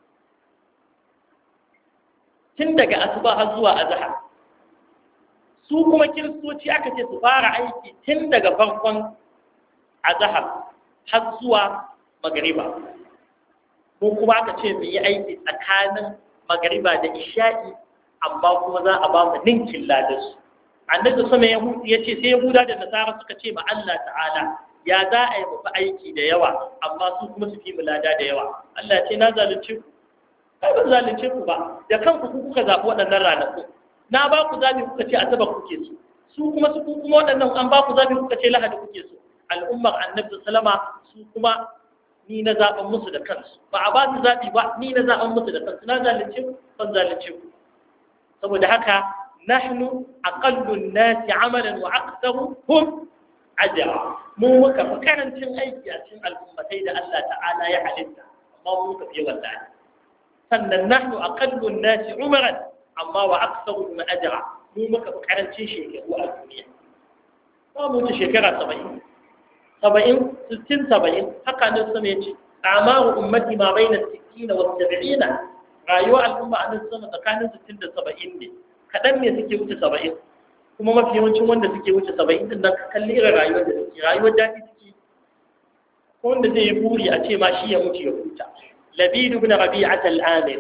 tun daga asuba har zuwa azhar su kuma kiristoci aka ce su fara aiki tun daga farkon azhar har zuwa magariba ko kuma aka ce mu yi aiki tsakanin magariba da isha'i amma kuma za a ba mu ninkin ladarsu annabi sama ya ce sai yahuda da nasara suka ce ma Allah ta'ala ya za a yi mafi aiki da yawa amma su kuma su fi mu lada da yawa Allah ce na zalunce ku kai ban zalunce ku ba da kanku ku kuka zaɓi waɗannan ranaku na ba ku zaɓi kuka ce asabar kuke so su kuma waɗannan an ba ku zaɓi kuka ce lahadi kuke so al'ummar annabi sallama su kuma ni na zaɓen musu da kansu ba a ba su zaɓi ba ni na zaɓen musu da kansu na zalunce ku ban zalunce ku saboda haka nahnu aqallun nasi amalan wa aktharuhum ajra mu muka fi karancin aiki a cikin al'ummatai da Allah ta'ala ya halitta amma mu muka fi wallahi sannan nahnu aqallun nasi umran amma wa aktharuhum ajra mu muka fi karancin shekaru a duniya ba mu ci shekara 70 60 70 haka ne sama yace amaru ummati ma baina 60 wa 70 rayuwar al'umma a nan sama tsakanin 60 da 70 ne kaɗan ne suke wuce 70 kuma mafi yawancin wanda suke wuce 70 din nan kalli irin rayuwar da suke rayuwar daɗi suke ko wanda zai yi buri a ce ma shi ya mutu ya huta Labid ibn Rabi'at al-Amir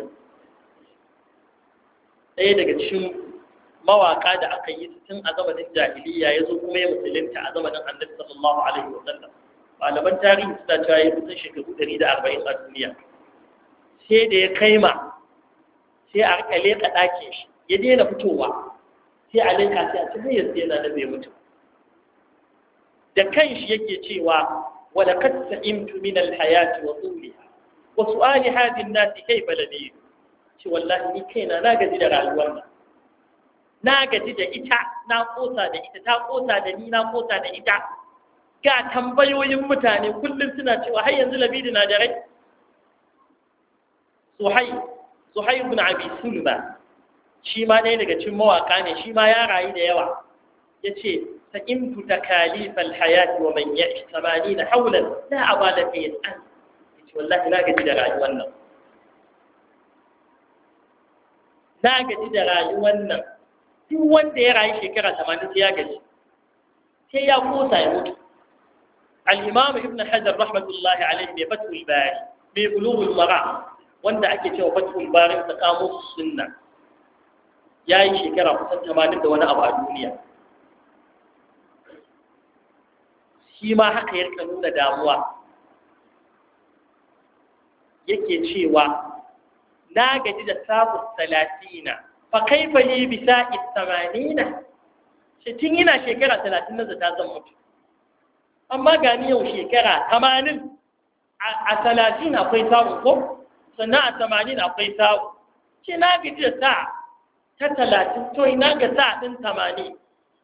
ɗaya daga cikin mawaka da aka yi tun a zamanin jahiliya ya zo kuma ya musulunta a zamanin Annabi sallallahu alaihi wa sallam malaman tarihi suna cewa ya kusan shekaru 140 a duniya sai da ya kaima sai a rika leƙa ɗakin shi ya daina fitowa sai a leƙa sai a cikin yanzu yana da bai mutu da kanshi yake cewa wala kad sa'imtu min al-hayati wa tuliha wa su'ali hadin nasi kayfa ladhi ce wallahi ni kaina na gaji da rayuwar nan na gaji da ita na kosa da ita ta kosa da ni na kosa da ita ga tambayoyin mutane kullum suna cewa har yanzu Labidi na da rai Suhai ibn Abi Sulma shi ma ne daga cikin mawaka ne shi ma ya rayu da yawa yace sa'imtu takalif al-hayat wa man ya'ish 80 hawlan la abala fi yas'al yace wallahi na gaji da rayuwar nan na gaji da rayuwar nan duk wanda ya rayu shekara 80 sai ya gaji sai ya kosa ya mutu al-imam ibn Hajar rahmatullahi alayhi bi Fathul Bari bi Bulughul Maram wanda ake cewa Fathul Bari ta kamo sunna yayi shekara kusan 80 da wani abu a duniya shi ma haka ya rika nuna damuwa yake cewa na gaji da sabu 30 fa kaifa li bi sa'i 80 shi tun yana shekara 30 na zata zan mutu amma gani yau shekara 80 a 30 akwai sabu ko sannan a 80 akwai sabu ce na gaji da sa ta 30 to ina ga sa din 80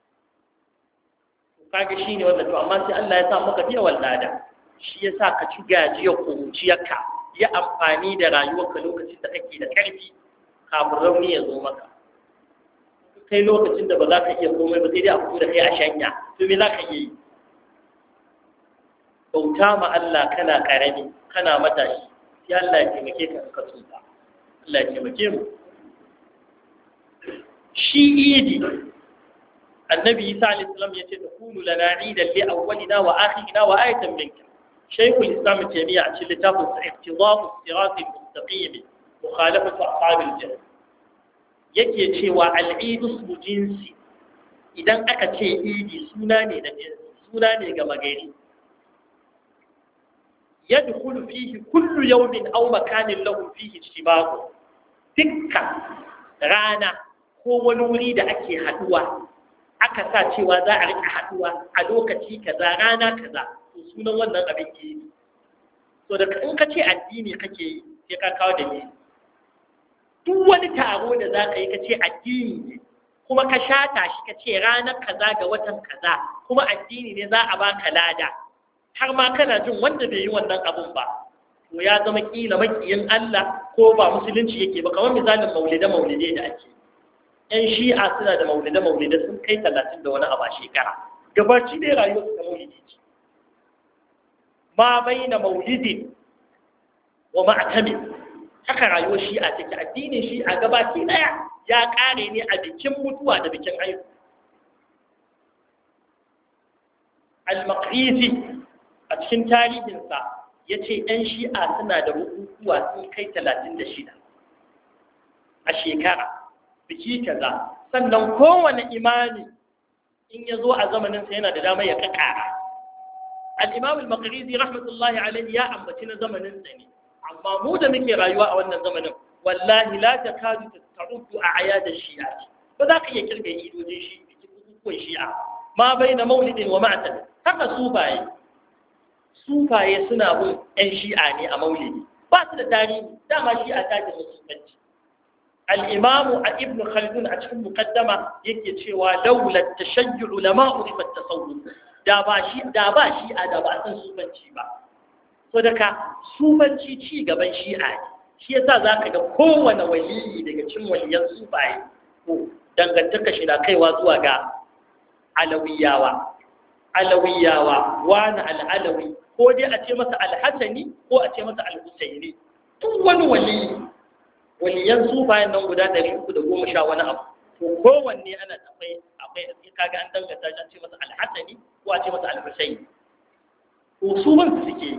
kaga shine wannan to amma sai Allah ya sa maka biya wallada shi yasa ka ci gajiyar kuruciyarka ya amfani da rayuwarka lokacin da kake da karfi kafin rauni ya zo maka kai lokacin da ba za ka iya komai ba sai dai a fito da kai a shanya to me za ka iya yi bauta ma Allah kana karami kana matashi sai Allah ya taimake ka ka tsufa Allah ya taimake mu shi idi annabi Isa alayhi salam yace takunu lana idan li awwalina wa akhirina wa ayatan minka shaykhul islam taymiya a cikin littafin sa iqtida'u sirat al-mustaqim mukhalafatu ashab al-jahl yake cewa al-eid ismu jinsi idan aka ce idi suna ne na jinsi suna ne ga magari yadkhulu fihi kullu yawmin aw makanin lahu fihi ijtibaq dukkan rana ko wani wuri da ake haduwa aka sa cewa za a rika haduwa a lokaci kaza rana kaza to sunan wannan abin idi so da in ka ce addini kake yi sai ka kawo dalili duk wani taro da za ka yi ka ce addini ne kuma ka shata shi ka ce ranar kaza ga watan kaza kuma addini ne za a baka lada har ma kana jin wanda bai yi wannan abun ba to ya zama kila makiyin Allah ko ba musulunci yake ba kamar misalin maulide da ake yan shi'a suna da maulide sun kai 30 da wani abu a shekara gabaci dai rayuwar su ta maulidi ce ma baina maulidin wa ma'tami haka rayuwar shi'a take addinin shi'a gabaci daya ya kare ne a bikin mutuwa da bikin haihuwa al-maqrizi a cikin tarihinsa ya ce ‘yan shi'a suna da bukukuwa sun kai 36 a shekara biki kaza sannan kowane imani in ya zo a zamaninsa yana da damar ya kakara al'imam al-maqrizi rahmatullahi alaihi ya ambaci na zamaninsa ne amma mu da muke rayuwa a wannan zamanin wallahi la ta kadu ta ta'uddu a ayadar shi'a ba za ka iya kirga idojin shi bukukuwan shi'a ma bai na maulidin wa ma'atan haka sufaye suna bin 'yan shi'a ne a maulidi ba su da tarihi dama shi'a ta ke musulmanci al'imamu a ibn khaldun a cikin mukaddama yake cewa daular tashayyu'u lama urifat tasawuf da ba shi'a da ba a san sufanci ba so daga sufanci ci gaban shi'a ne shi yasa zaka ga kowane waliyi daga cikin waliyan sufaye ko dangantaka shi na kaiwa zuwa ga alawiyawa wani al'alawi ko dai a ce masa alhassani ko a ce masa alhussaini tun wani waliyan sufayen nan guda 310 wani abu to kowanne ana akwai kaga an danganta shi an ce masa alhassani ko a ce masa alhussaini to su ban su suke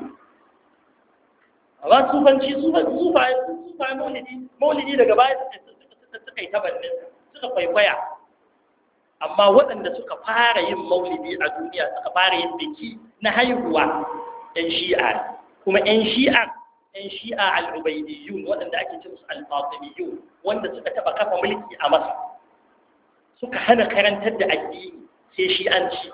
amma sufayen maulidi daga baya suka yi tabannin suka kwaikwaya amma waɗanda suka fara yin maulidi a duniya suka fara yin biki na haihuwa ‘yan shi'a kuma ‘yan shi'a al'ubaidiyun waɗanda ake cin su al-fatimiyun wanda suka taɓa kafa mulki a masa suka hana karantar da addini sai shi'anci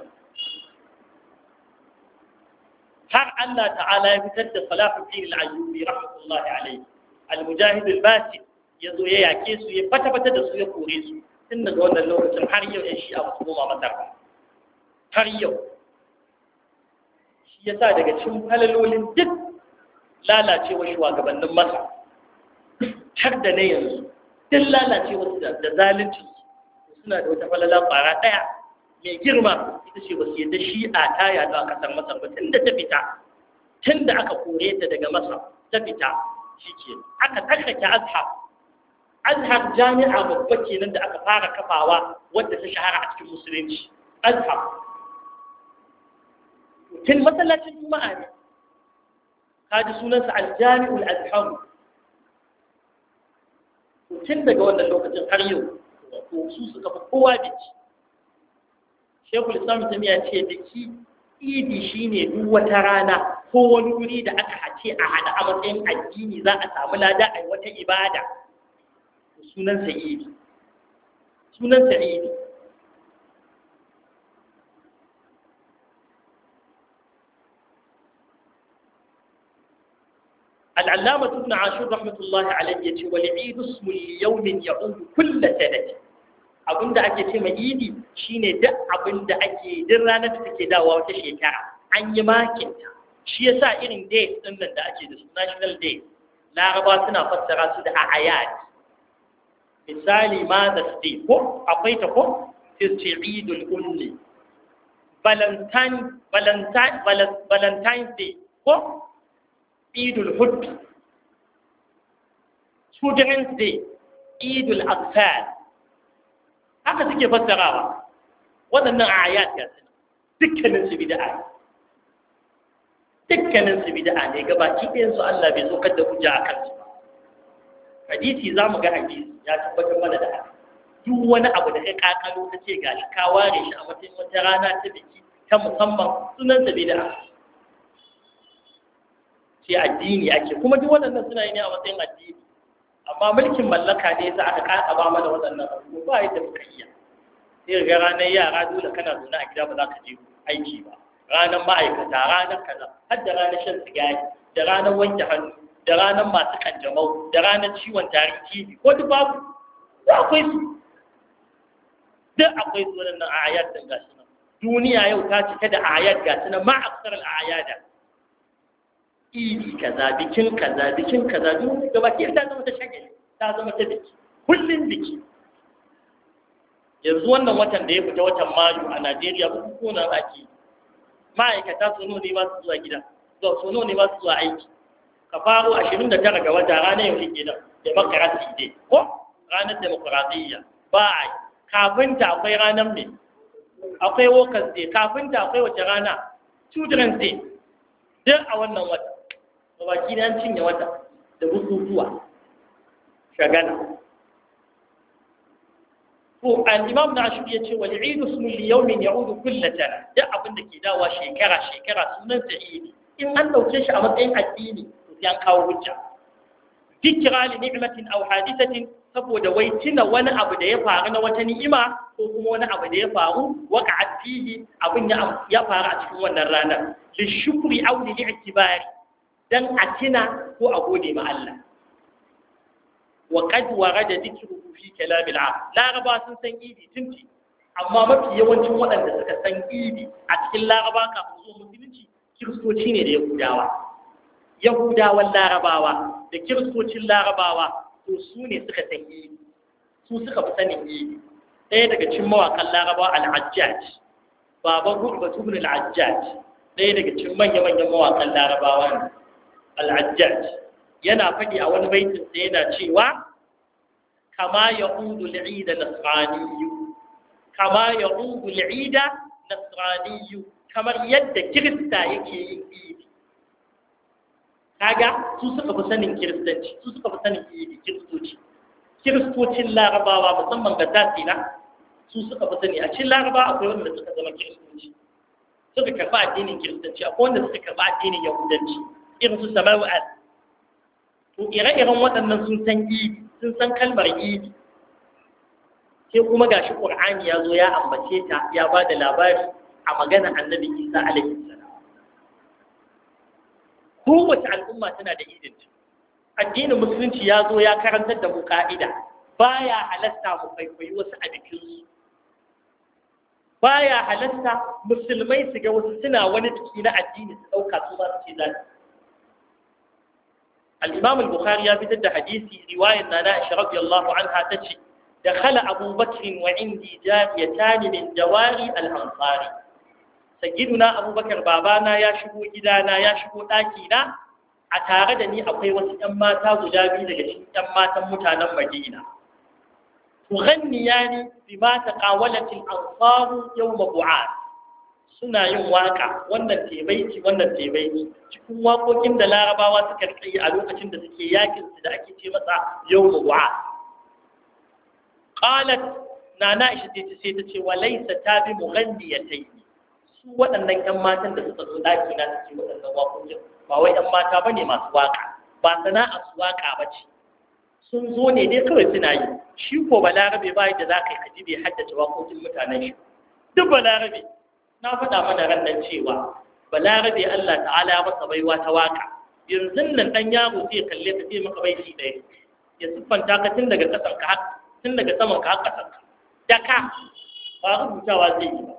har Allah ta'ala ya fitar da Salahuddin al-Ayyubi rahmatullahi alayhi al-mujahid al-basit yazo ya yake su ya fata da su ya kore su tun daga wannan lokacin har yau ‘yan shi'a ba su koma masar har yau shi ya sa daga cikin falalolin duk lalacewa shugabannin masa har da na yanzu duk lalacewa da zalunci suna da wata falala ƙwara ɗaya mai girma ita ce wasu yadda shi'a ta yaɗu a ƙasar masar ba tun da ta fita tun da aka kore ta daga masar ta fita shi ke aka tsarkake azhar jami'a babba kenan da aka fara kafawa wadda ta shahara a cikin musulunci azhar tun masallacin juma'a ne kaji sunansa aljami'ul azhar tun daga wannan lokacin har yau to su suka fi kowa biki shekul islam tamiya ce biki idi shine duk wata rana ko wani wuri da aka hace a hada a matsayin addini za a samu lada a wata ibada sunan sa'idi العلامة ابن عاشور رحمة الله عليه يقول والعيد اسم اليوم يعود كل سنة abinda ake ce mai idi shine duk abinda ake din ranar da take dawowa wata shekara an yi makinta shi yasa irin days din nan da ake da su national day laraba suna fassara su da ayat misali mother's day ko akwai ta ko sai idul ummi valentine's day ko idul hubbi children's day idul atfal haka suke fassarawa waɗannan ayat ga su dukkanin su bid'a ne gabaki ɗayan su Allah bai saukar da hujja a kansu hadisi za mu ga hadisi ya tabbatar mana da haka duk wani abu da ka kakalo ta ce gashi ka ware shi a matsayin wata rana ta biki ta musamman sunan sa bid'a ce addini ake kuma duk waɗannan suna yi ne a matsayin addini amma mulkin mallaka ne za aka kakaba mana waɗannan abubuwa ba yadda muka iya sai ga ranar yara dole kana zaune a gida ba za ka je aiki ba, ranar ma'aikata, ranar kaza, har da ranar shan sigari, da ranar wanke hannu, da ranar masu kanjamau, da ranar ciwon tarin TV, ko duk babu, akwai su. Duk akwai su wannan ayat din gashi nan. Duniya yau ta cika da ayat gashi nan, ma aksar al-ayada. Idi kaza, bikin kaza, bikin kaza, duk gaba ki ta zama ta shagali, ta zama ta biki. Kullun biki. Yanzu wannan watan da ya fita watan Mayu a Najeriya bukukuwan ake. Ma'aikata sono ne ba su zuwa gida, sono ne ba su zuwa aiki. Ka faro 29 ga wata ranar yau ne kenan, Democracy Day, ko ranar demokradiyya ba a yi. Kafin ta akwai ranar ne, akwai Workers Day, kafin ta akwai wace rana, Children's Day, duk a wannan wata, ba baki na cinye wata da bukukuwa, shagana. To, al'imam na shi ya ce, wani idu sun li yau min ya'udu kullatana, duk abin da ke dawa shekara-shekara sunansa idi, in an ɗauke shi a matsayin addini, to sai an kawo hujja. Zikira li ni'matin aw hadisatin, saboda wai tuna wani abu da ya faru na wata ni'ima ko kuma wani abu da ya faru waqa'at fihi, abin ya faru a cikin wannan ranar, li shukri aw li i'tibari, dan a tuna ko a gode ma Allah. Wa qad warada dhikruhu fi kalam al-'arab, laraba sun san idi tunci, amma mafi yawancin waɗanda suka san idi a cikin laraba kafin zuwa musulunci kiristoci ne da yahudawan larabawa da kiristocin larabawa, to su ne suka san idi, su suka fi sanin idi. Ɗaya daga cikin mawaƙan larabawa al-Hajjaj, baban Hurbat ibn al-Hajjaj, ɗaya daga cikin manya-manyan mawaƙan larabawa ne, al-Hajjaj yana faɗi a wani baitin da yana cewa kama ya'udu al-'ida nasraniyyu, kama ya'udu al-'ida nasraniyyu, kamar yadda kirista yake yin idi. Kaga su suka fi sanin kiristanci, su suka fi sanin idi, kiristocin larabawa musamman ga tasina su suka fi sani. A cikin larabawa akwai wanda suka zama kiristoci, suka karɓi addinin kiristanci, akwai wanda suka karɓi addinin yahudanci, irin su Sama'u'al. To ire-iren waɗannan sun san idi, sun san kalmar idi. Sai kuma gashi Qur'ani ya zo ya ambace ta, ya ba da labari a magana Annabi Isa alaihi salam. Kowace al'umma tana da idinta. Addinin musulunci ya zo ya karantar da mu ka'ida, baya halasta mu kwaikwayi wasu a bikinsu, baya halasta musulmai su ga wasu suna wani biki na addini su ɗauka su ba su ce za su. الإمام البخاري يبدأ حديثي رواية نائشة رضي الله عنها تشي دخل أبو بكر وعندي جاريتان من جواري الأنصار. سيدنا أبو بكر بابانا يا شبو إدانا يا شبو تاكينا أتاردني أقوي وسيما تازو جابي لغشي أما تمتانا مدينة تغنياني بما تقاولت الأنصار يوم بعاث. Suna yin waka, wannan tebaiti wannan tebaiti, cikin waƙoƙin da larabawa suka rike a lokacin da suke yakin su da ake ce masa yawmu bu'a. Qalat nana Aisha sai ta ce walaysa tabi mughanniyatayn, su waɗannan ƴan matan da suka zo daki na suke waɗannan waƙoƙin ba wai ƴan mata bane masu waka, ba sana'a su waka bace, sun zo ne dai kawai suna yi. Shi ko balarabe ba yadda za ka yi kaji bai haddace waƙoƙin mutanen shi, duk balarabe. Na faɗa mana ran nan cewa balarabe Allah ta'ala ya masa baiwa ta waka. Yanzu nan dan yaro sai kalle ka sai maka baiti ɗaya, ya siffanta ka tun daga ƙasan ka tun daga saman ka har ƙasan ka da ka ba rubutawa zai yi ba.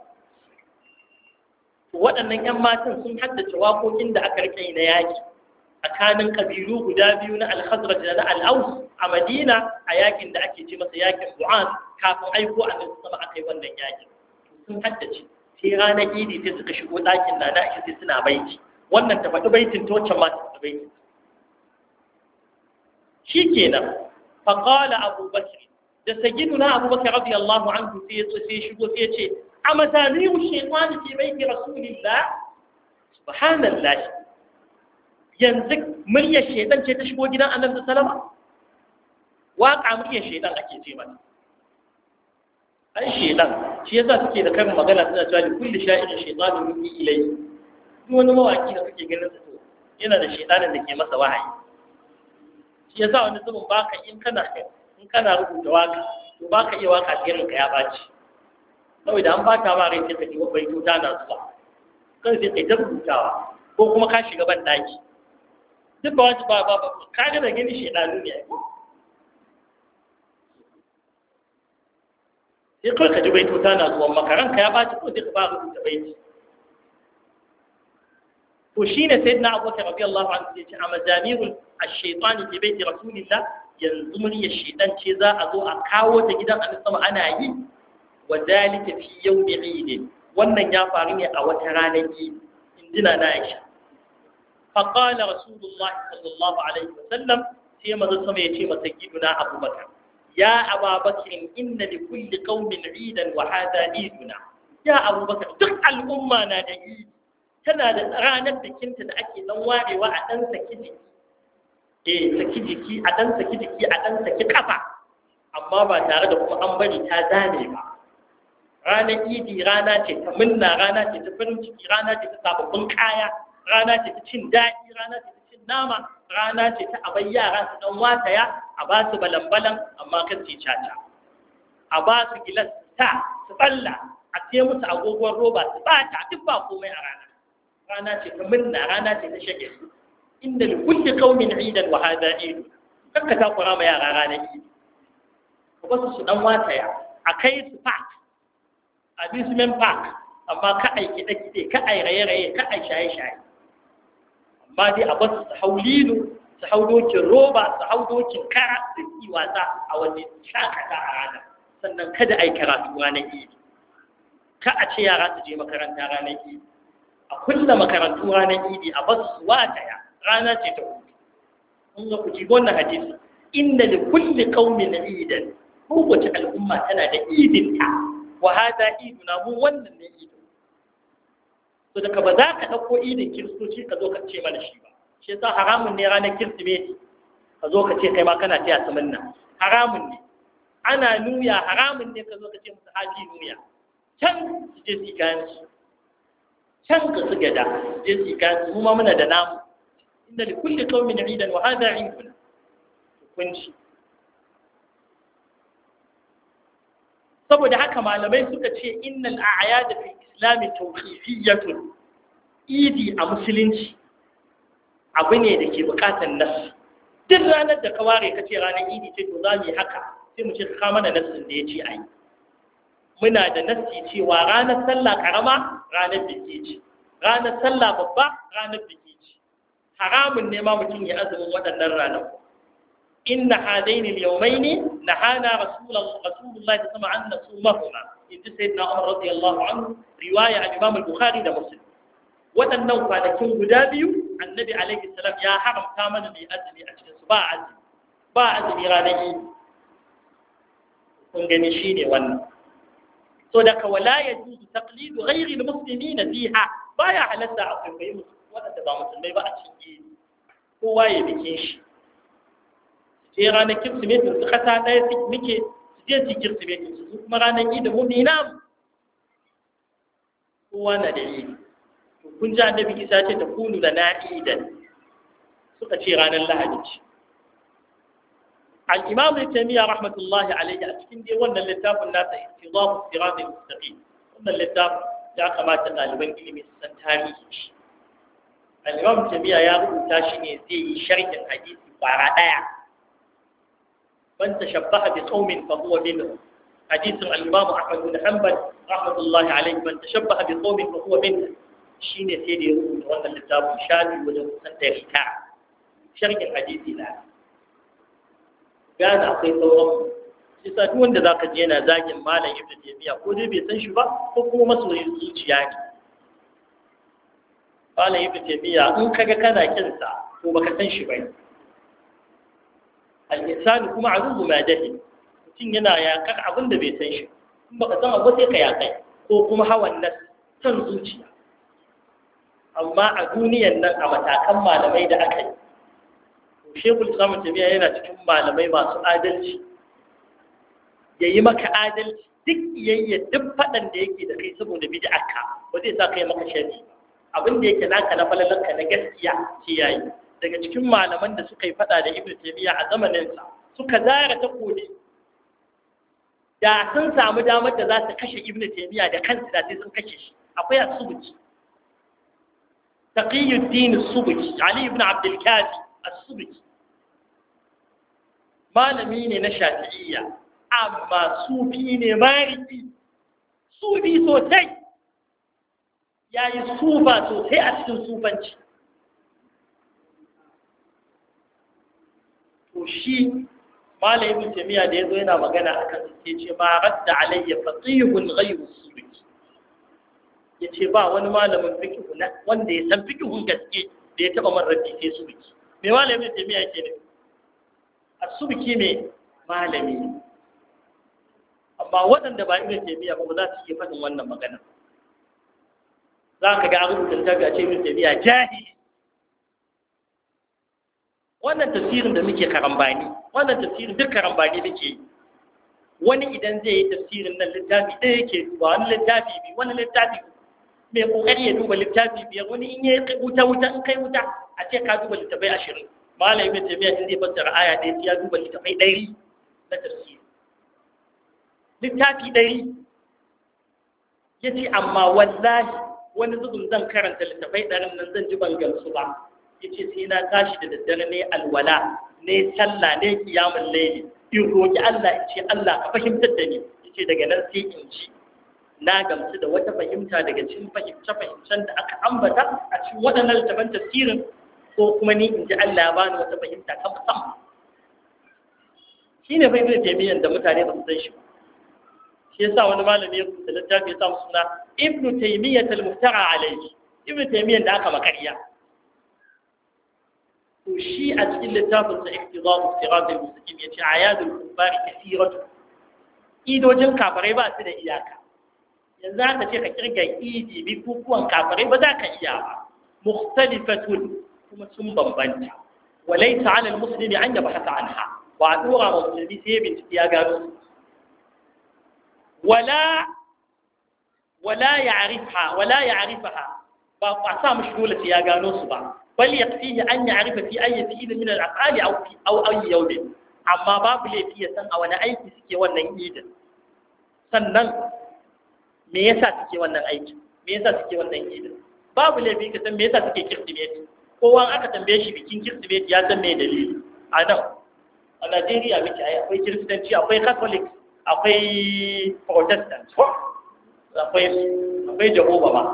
Waɗannan 'yan matan sun haddace waƙoƙin da aka rike na yaƙi tsakanin ƙabilu guda biyu na al-Khazraj da na al-Aws a Madina a yaƙin da ake ce masa yaƙin Bu'ath kafin aiko annabi sama aka yi wannan yaƙin. Sun haddace. Sai ranar idi sai suka shigo ɗakin na Aisha sai suna baiti, wannan ta faɗi baitin ta wancan ma ta faɗi baitin. Shi kenan faƙala Abu Bakr, da sayyiduna Abu Bakr radiyallahu anhu sai shigo sai ya ce a masamiru shaytan fi baiti rasulillah, subhanallah, yanzu muryar shaytan ce ta shigo gidan annabi sallallahu alaihi wasallam. Waƙa muryar shaytan ake ce mata. Ai shedan shi yasa suke da karin magana suna cewa li kulli sha'irin shaytanun yuhi ilayhi, duk wani mawaki da kake ganin sa to yana da shedanin da ke masa wahayi. Shi yasa wani zubin baka in kana rubuta waka to baka iya waka irin ka ya baci, kawai da an bata ma rai sai ka ji bai tuta na zuwa kan sai kai ta rubutawa ko kuma ka shiga ban daki duk ba wani ba ka ga da gani shedanu ne sai kawai ka ji bai tuta na zuwa makaranka ya baci ko sai ka ba rubuta baiti to shine sayyidina Abubakar radiyallahu anhu yace a mazamirul ash-shaytan fi baiti rasulillah yanzu muryar shaytan ce za a zo a kawo ta gidan annabi sama ana yi wa dalika fi yawmi eid wannan ya faru ne a wata ranar eid injina na Aisha fa qala rasulullah sallallahu alaihi wasallam sai manzo sama yace masa giduna Abubakar ya Abubakar inna li kulli qaumin eidan wa hada eiduna ya Abubakar duk al'umma na da eid tana da ranar bikinta da ake dan warewa a dan saki jiki a dan saki kafa amma ba tare da kuma an bari ta zame ba ranar idi rana ce ta minna rana ce ta farin ciki rana ce ta sababbin kaya rana ce ta cin daɗi rana ce ta cin nama rana ce ta abai yara su dan wataya a ba su balan-balan amma kan su caca a ba su gilas su balla a ce musu agogon roba su bata duk ba komai a rana ce ta minna rana ce ta shage inda li kulli qaumin eidan wa hada eid kakka ta kura ma yara ranar eid ko ba su dan wataya a kai su park amusement park amma ka ai kide ka ai raye ka ai shaye amma dai a basu su haulilu su haudokin roba su haudokin kara su yi wasa a wani shakata a ranar sannan kada ai karatu ranar eid ka a ce yara su je makaranta ranar eid a kulla makarantu ranar idi a basu su wataya rana ce ta hutu kun ga ku ji wannan hadisi inna li kulli qaumin idan kowace al'umma tana da idinta wa hada iduna mu wannan ne idin to daga ba za ka dauko idin kiristoci ka zo ka ce mana shi ba shi yasa haramun ne ranar kirsimeti ka zo ka ce kai ma kana taya su minna haramun ne ana nuya haramun ne ka zo ka ce musu haji nuya can su je su kayan su can ka su gada je su kayan su ma muna da namu inda da kulle qaumin idan wa hada iduna kunci saboda haka malamai suka ce innal a'yad fi islam tawqifiyyatun idi a musulunci abu ne da ke bukatar nasu duk ranar da ka ware ka ce ranar idi ce to za mu yi haka sai mu ce ka mana nasin da ya ce a yi muna da nasi cewa ranar sallah karama ranar biki ce ranar sallah babba ranar biki ce haramun ne ma mutum ya azumin waɗannan ranar inna hadaini al-yawmaini nahana rasulullahi sama an nasumahuma inda sayyidina Umar radiyallahu anhu riwaya al-Imam al-Bukhari da Muslim waɗannan kwanakin guda biyu annabi alaihi salam ya haramta mana mai azumi a cikin su ba azumi ranar idi kun gani shine wannan so da wala yajuzu taqlidu ghayri al-muslimina fiha baya halatta a kai wanda ba musulmai ba a cikin kowa ya bikin shi sai ranar kirsimeti su kasa ɗaya muke su je su kirsimeti su kuma ranar idi mu nina kowa na da idi to kun ji annabi Isa ce ta kunu da na'idan suka ce ranar lahadi ce al-imam al-taymiyyah rahmatullahi alayhi a cikin dai wannan littafin nasa istidaf sirat al-mustaqim wannan littafin ya kamata ɗaliban ilimi su san tarihi al-imam al-taymiyyah ya rubuta shi ne zai yi sharhin hadisi kwara ɗaya من تشبه بقوم فهو منهم حديث الإمام أحمد بن حنبل رحمة الله عليه من تشبه بقوم فهو منهم شين سيدي يقول وانا الكتاب شادي ولو أنت يختار شرح الحديث لا كان أخي ثورة سيساتون ذاك جينا زاج مالا ابن تيمية قولي بيسنشبه فهو مسوي الزوجياني قال ابن تيمية أنك كان كنسا هو بكتنشبه al'insani kuma a rubu ma jahil mutum yana yakar abin da bai san shi in baka san abu sai ka yakai ko kuma hawan nan san zuciya amma a duniyan nan a matakan malamai da aka yi to shekul islam tabiya yana cikin malamai masu adalci ya yi maka adalci duk iyayya duk faɗan da yake da kai saboda bid'arka ba zai sa kai maka sharri abin da yake naka na falalanka na gaskiya ce yayi daga cikin malaman da suka yi fada da Ibn Taymiyyah a zamaninsa suka zara ta kodi da sun samu damar da za su kashe ibn taymiya da kansu da sai sun kashe shi akwai as-subki taqiyuddin as-subki ali ibn abd al-kafi as-subki malami ne na shafi'iyya amma sufi ne mariki sufi sosai yayi sufa sosai a cikin sufanci to shi Malam Ibn Taymiyyah da yazo yana magana akan sai ce ma radda alayya faqihun ghayru subki yace ba wani malamin fiqh wanda ya san fiqhun gaske da ya taba man raddi sai subki me Malam Ibn Taymiyyah yake ne as-subki me malami amma waɗanda ba Ibn Taymiyyah ba za su iya faɗin wannan magana za ka ga rubutun tabi'a ce Ibn Taymiyyah jahili wannan tafsirin da muke karambani wannan tafsirin duk karambani muke yi wani idan zai yi tafsirin nan littafi ɗaya yake duba wani littafi biyu wani littafi mai kokari ya duba littafi biyar wani in ya wuta in kai wuta a ce ka duba littafai 20 malam ibn taymiya in zai fassara aya ɗaya ya duba littafai 100 na tafsiri littafi 100 yace amma wallahi wani zubin zan karanta littafai 100 nan zan ji ban gamsu ba yace sai na tashi da daddare ne alwala ne sallah ne kiyamul layli in roki Allah in ce Allah ka fahimtar da ni yace daga nan sai in ji na gamsu da wata fahimta daga cikin fahimcen da aka ambata a cikin waɗannan littafan tafsirin ko kuma ni in ji Allah ya bani wata fahimta ta musamman shine fa ibnu taymiyyah da mutane ba su san shi ba shi yasa wani malami ya rubuta littafi ya sa suna ibnu taymiyyah al-muftara alayhi ibnu taymiyyah da aka makariya shi a cikin littafin sa iktidau sirat al-mustaqim yace ayadul kuffar kathiratu idojin kafirai ba su da iyaka yanzu aka ce ka kirga idi bi kukuwan kafirai ba za ka iya ba mukhtalifatun kuma sun bambanta walaysa 'ala al-muslimi an yabhasa anha wa dora wa muslimi sai bincike ya gano wala ya'rifaha ba a sa mishi dole sai ya gano su ba bal yakfihi an ya'rifa fi ayyi fi'l min al-af'ali aw ayyi yawm amma babu laifi ya san a wani aiki suke wannan idin sannan me yasa suke wannan aiki me yasa suke wannan idin babu laifi ka san me yasa suke kirsimeti kowa aka tambaye shi bikin kirsimeti ya san me dalili a nan a Najeriya muke akwai kiristanci akwai catholic akwai protestant akwai Jehovah ba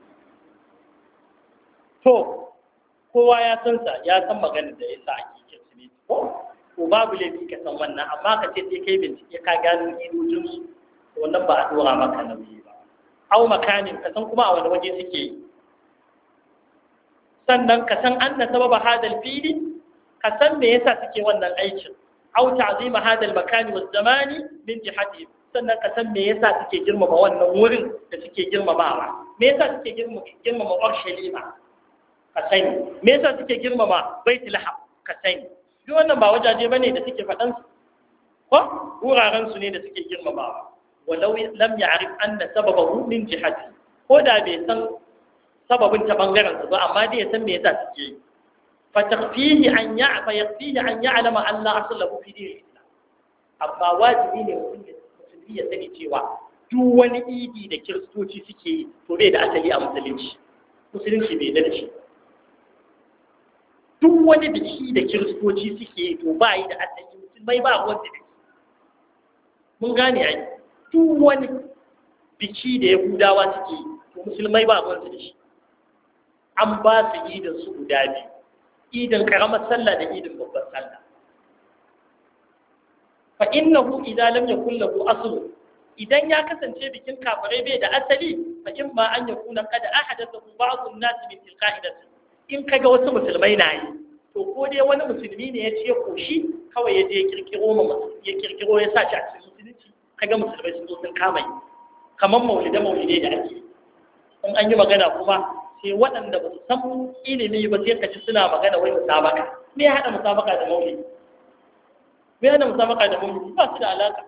to kowa ya san maganar da yasa ake kirsimeti ko babu laifi ka san wannan amma ka ce sai kai bincike ka gano idojin su wannan ba a dora maka nauyi ba au makanin ka san kuma a wani waje suke yi sannan ka san anna sababa hadal fili ka san me yasa suke wannan aikin au ta'zima hadal makani waz zamani min jihati sannan ka san me yasa suke girmama wannan wurin da suke girmamawa me yasa suke girmama Urshalima ka sani me yasa suke girmama Baitul Lahab ka sani duk wannan ba wajaje bane da suke faɗan su ko wuraren su ne da suke girmamawa walau lam ya'rif anna sababahu min jihati ko da bai san sababin ta bangaren su ba amma dai ya san me yasa suke yi fa yakfihi an ya'lama an la asla lahu fi dinil islam amma wajibi ne musulmi ya sani cewa duk wani idi da kiristoci suke yi to bai da asali a musulunci bai da shi duk wani biki da kiristoci suke yi to ba yi da asali musulmai ba wanda biki mun gane ai duk wani biki da yahudawa suke yi to musulmai ba wanda da shi an ba su idin su guda biyu idin karamar sallah da idin babbar sallah fa innahu idan lam yakul lahu aslu idan ya kasance bikin kafirai bai da asali fa in ma an yakuna qad ahadathu ba'd an-nas min tilqa'idati in kaga wasu musulmai na yi to ko dai wani musulmi ne ya ce koshi kawai ya je ya kirkiro ya sa shi a cikin musulunci kaga musulmai sun zo sun kama yi kamar maulide da ake in an yi magana kuma sai waɗanda ba su san ilimi ba sai kaji suna magana wai musabaka me ya haɗa musabaka da maulidi ba su da alaka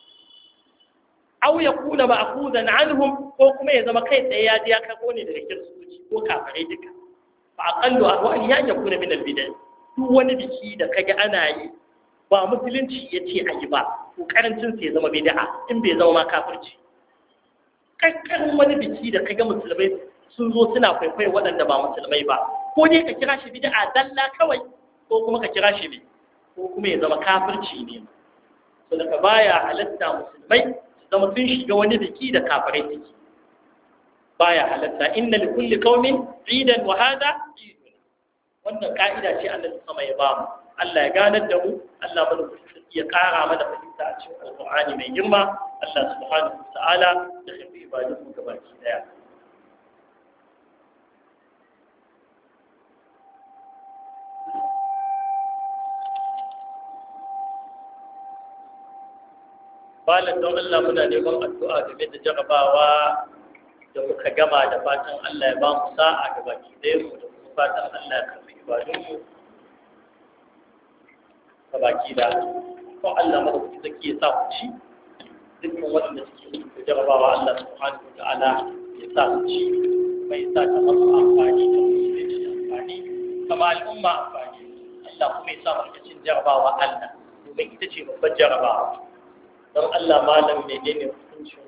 aw yakuna ma'khuzan anhum ko kuma ya zama kai tsaye ya ji ya kago ne daga kiristoci ko kafirai duka fa aqallu ahwali ya yakuna min al-bid'ah duk wani biki da kage ana yi ba musulunci ya ce a yi ba ko karancin ya zama bid'a in bai zama ma kafirci kakkarin wani biki da kaga musulmai sun zo suna kwaikwayo waɗanda ba musulmai ba ko dai ka kira shi bid'a dalla kawai ko kuma ka kira shi ko kuma ya zama kafirci ne so daga baya halatta musulmai su zama sun shiga wani biki da kafirai suke baya halatta inna li kulli qaumin idan wa hada idun wannan ka'ida ce Allah sama ya ba mu Allah ya ganar da mu Allah mana ya kara mana fahimta a cikin alqur'ani mai girma Allah subhanahu wa ta'ala da shi ibadun mu gabaki daya Malam don Allah muna neman addu'a game da jarabawa da muka gama da fatan Allah ya ba mu sa'a ga baki ɗaya mu da kuma fatan Allah ya karɓi ibadunmu ga baki da ko Allah madaukaki zaki ya sa ku ci dukkan waɗanda suke da jarabawa Allah subhanahu wa ta'ala ya sa su ci mai sa ta masu amfani da musulunci amfani kama al'umma amfani Allah kuma ya sa mu cin jarabawa Allah domin ita ce babbar jarabawa don Allah malam menene hukuncin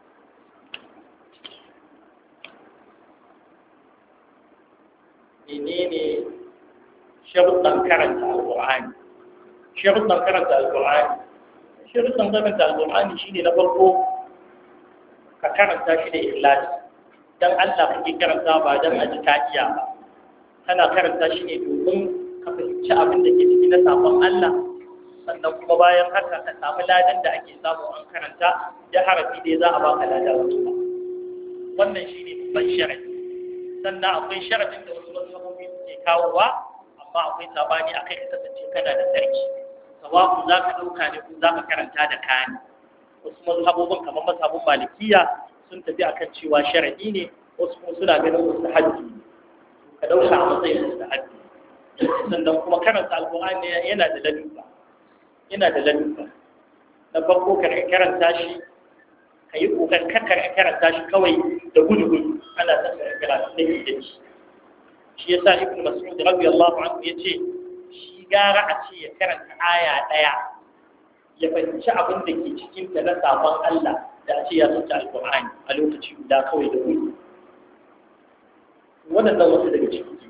menene sharuɗan karanta alƙur'ani sharuɗan karanta alƙur'ani sharuɗan karanta alƙur'ani shine na farko ka karanta shi da ikhlasi dan Allah kake karanta ba dan a ji takiya ba kana karanta shi ne domin ka fahimci abin da ke ciki na sabon Allah sannan kuma bayan haka ka samu ladan da ake samu an karanta da harafi dai za a baka lada wasu ba wannan shi ne babban sharadi sannan akwai sharadin da wasu mazhabobi suke kawowa amma akwai sabani akai ka kasance kana da sarki sawabu za ka ɗauka ne ko za ka karanta da kani wasu mazhabobin kamar mazhabin malikiya sun tafi akan cewa sharadi ne wasu kuma suna ganin mustahabbi ka ɗauka a matsayin mustahabbi sannan kuma karanta alƙur'ani yana da ladabba na farko ka karanta shi ka yi ƙoƙarin karanta shi kawai da gudu ana son ka karanta da yi da shi ya sa ibn mas'ud radiyallahu anhu ya ce shi gara a ce ya karanta aya ɗaya ya fahimci abin da ke cikin ta na sabon Allah da a ce ya sauke alƙur'ani a lokaci guda kawai da gudu waɗannan wasu daga ciki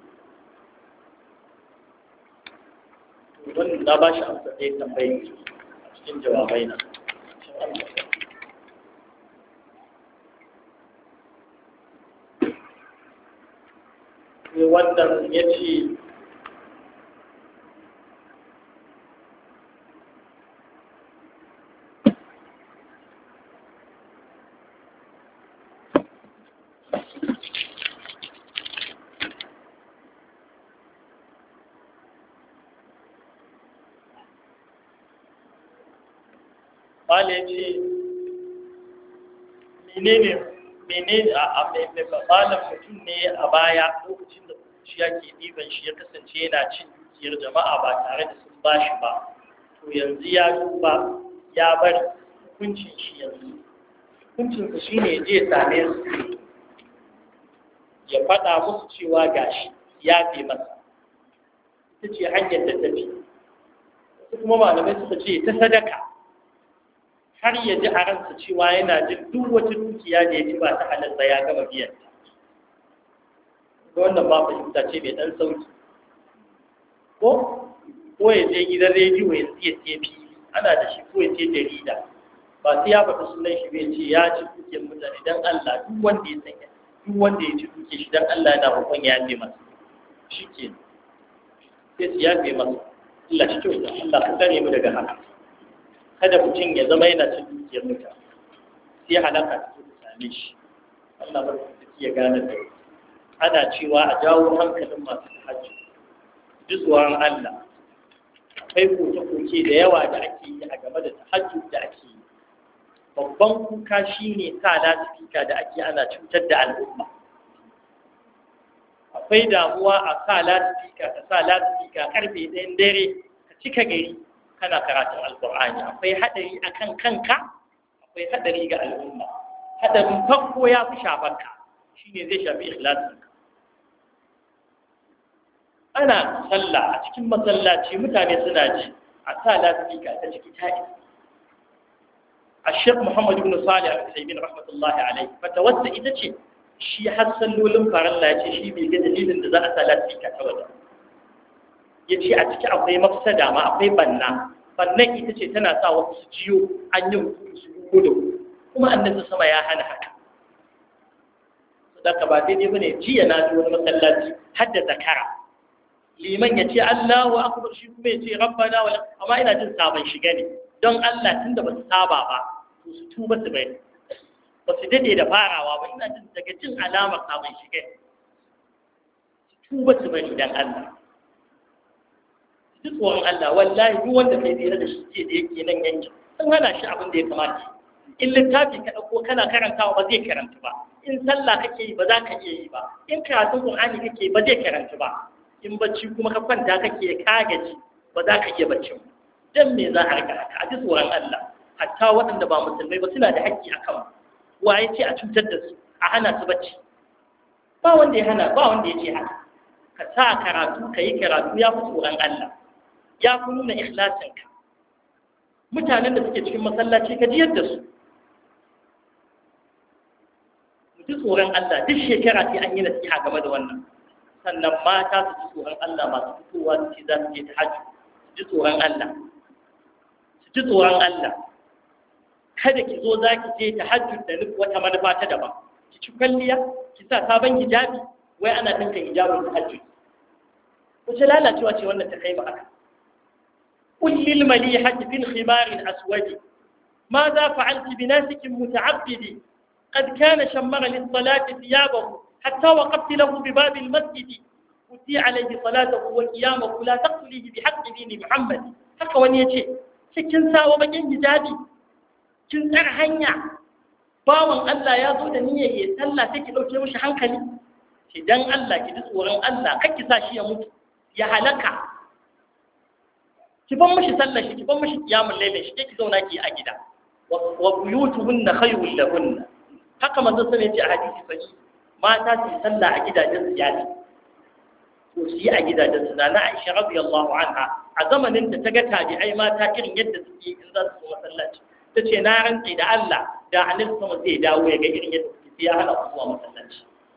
wannan na ba shi amsa ɗaya tambayi a cikin jawabai na wannan ya ce Bala ya ce, menene a malam mutum ne a baya lokacin da shi yake ɗiban shi ya kasance yana cin dukiyar jama'a ba tare da sun bashi ba. To yanzu ya duba ya bari hukuncin shi yanzu. Hukuncinsa shi ne je same su ya faɗa musu cewa gashi ya fi masa. Ita ce hanyar da tafi. Wasu kuma malamai suka ce ta sadaka. har ya ji a ransa cewa yana jin duk wata dukiya da ya ci ba ta halarta ya gama biyan ta. Wannan ba fahimta ce mai ɗan sauki. Ko ya je gidan rediyo ya siya fili, ana da shi ko ya ce jarida. Ba sai ya faɗi sunan shi bai ce ya ci dukiyar mutane don Allah duk wanda ya sanya, duk wanda ya ci dukiyar shi don Allah yana roƙon ya yafe masa. Shi ke sai su yafe masa. Allah shi kyauta, Allah ka tsare mu daga haka. Kada mutum ya zama yana cin dukiyar mutane sai halaka ta same shi. Allah ba ta ya gane da ana cewa a jawo hankalin masu hajji duk tsoron Allah. Akwai koke-koke da yawa da ake yi a game da tahajjud da ake yi. Babban kuka shine sa lasifika da ake ana cutar da al'umma. Akwai damuwa a sa lasifika karfe ɗayan dare ka cika gari kana karatun alkur'ani. Akwai haɗari a kan kanka, akwai haɗari ga al'umma. Haɗarin farko ya fi shafarka shi ne zai shafi ikhlasinka. Ana sallah a cikin masallaci mutane suna ji a sa lasifika ta ciki ta isa الشيخ محمد بن صالح العثيمين رحمة الله عليه فتوسع ita ce shi har sallolin farilla ya ce shi bai ga dalilin da za a sa lasifika ta wajen ya ce a ciki akwai mafsada ma akwai bannan ita ce tana sa wasu su jiyo an yi rubutu su ruko da kuma annabi sama ya hana haka sadaka ba daidai bane jiya na ji wani masallaci har da zakara liman ya ce Allahu akbar shi kuma ya ce rabbana wala amma ina jin sabon shiga ne don Allah tunda ba su saba ba to su tuba su bai ba su dade da farawa ba ina jin daga jin alamar sabon shiga su tuba su bai dan Allah duk tsoron Allah wallahi duk wanda kai tsira da shi ke da yake nan yanki sun hana shi abin da ya kamata in littafi ka ɗauko kana karantawa ba zai karanta ba in sallah kake yi ba za ka iya yi ba in karatun Qur'ani kake ba zai karanta ba in bacci kuma ka kwanta kake ka gaji ba za ka iya bacci dan me za a rika haka a ji tsoron Allah hatta waɗanda ba musulmai ba suna da haƙƙi a kan waye ce a cutar da su a hana su bacci ba wanda ya hana ba wanda ya ce haka ka sa karatu ka yi karatu ya fi tsoron Allah ya fi nuna ikhlasinka mutanen da suke cikin masallaci ka jiyar da su ji tsoron Allah duk shekara sai an yi nasiha game da wannan sannan mata su ji tsoron Allah masu fitowa su ce za su je ta hajji su ji tsoron Allah su ji tsoron Allah kada ki zo za ki je ta hajji da nufi wata manufa ta daban ki ci kwalliya ki sa sabon hijabi wai ana dinka hijabin ta hajji wace lalacewa ce wannan ta kai ba aka قل للمليحة في الخمار الأسود ماذا فعلت بناسك متعبد قد كان شمر للصلاة ثيابه حتى وقفت له بباب المسجد أتي عليه صلاته وقيامه لا تقتليه بحق دين محمد haka wani ya ce cikin sawa bakin hijabi kin tsar hanya bawan Allah ya zo da niyyar ya sallah sai ki dauke mishi hankali ki dan Allah ki ji tsoron Allah kar ki sa shi ya mutu ya halaka ki ban mishi sallar shi ki ban mishi kiyamul lailin shi ki zauna ki a gida wa buyutuhunna khayrun lahunna haka manzo sai ya ce a hadisi sahihi mata su sallah a gidajen su yafi to su yi a gidajen su na Aisha radiyallahu anha a zamanin da ta ga tabi'ai mata irin yadda suke in za su masallaci tace na rantsi da Allah da annabi sama zai dawo ya ga irin yadda suke sai ya hana su zuwa masallaci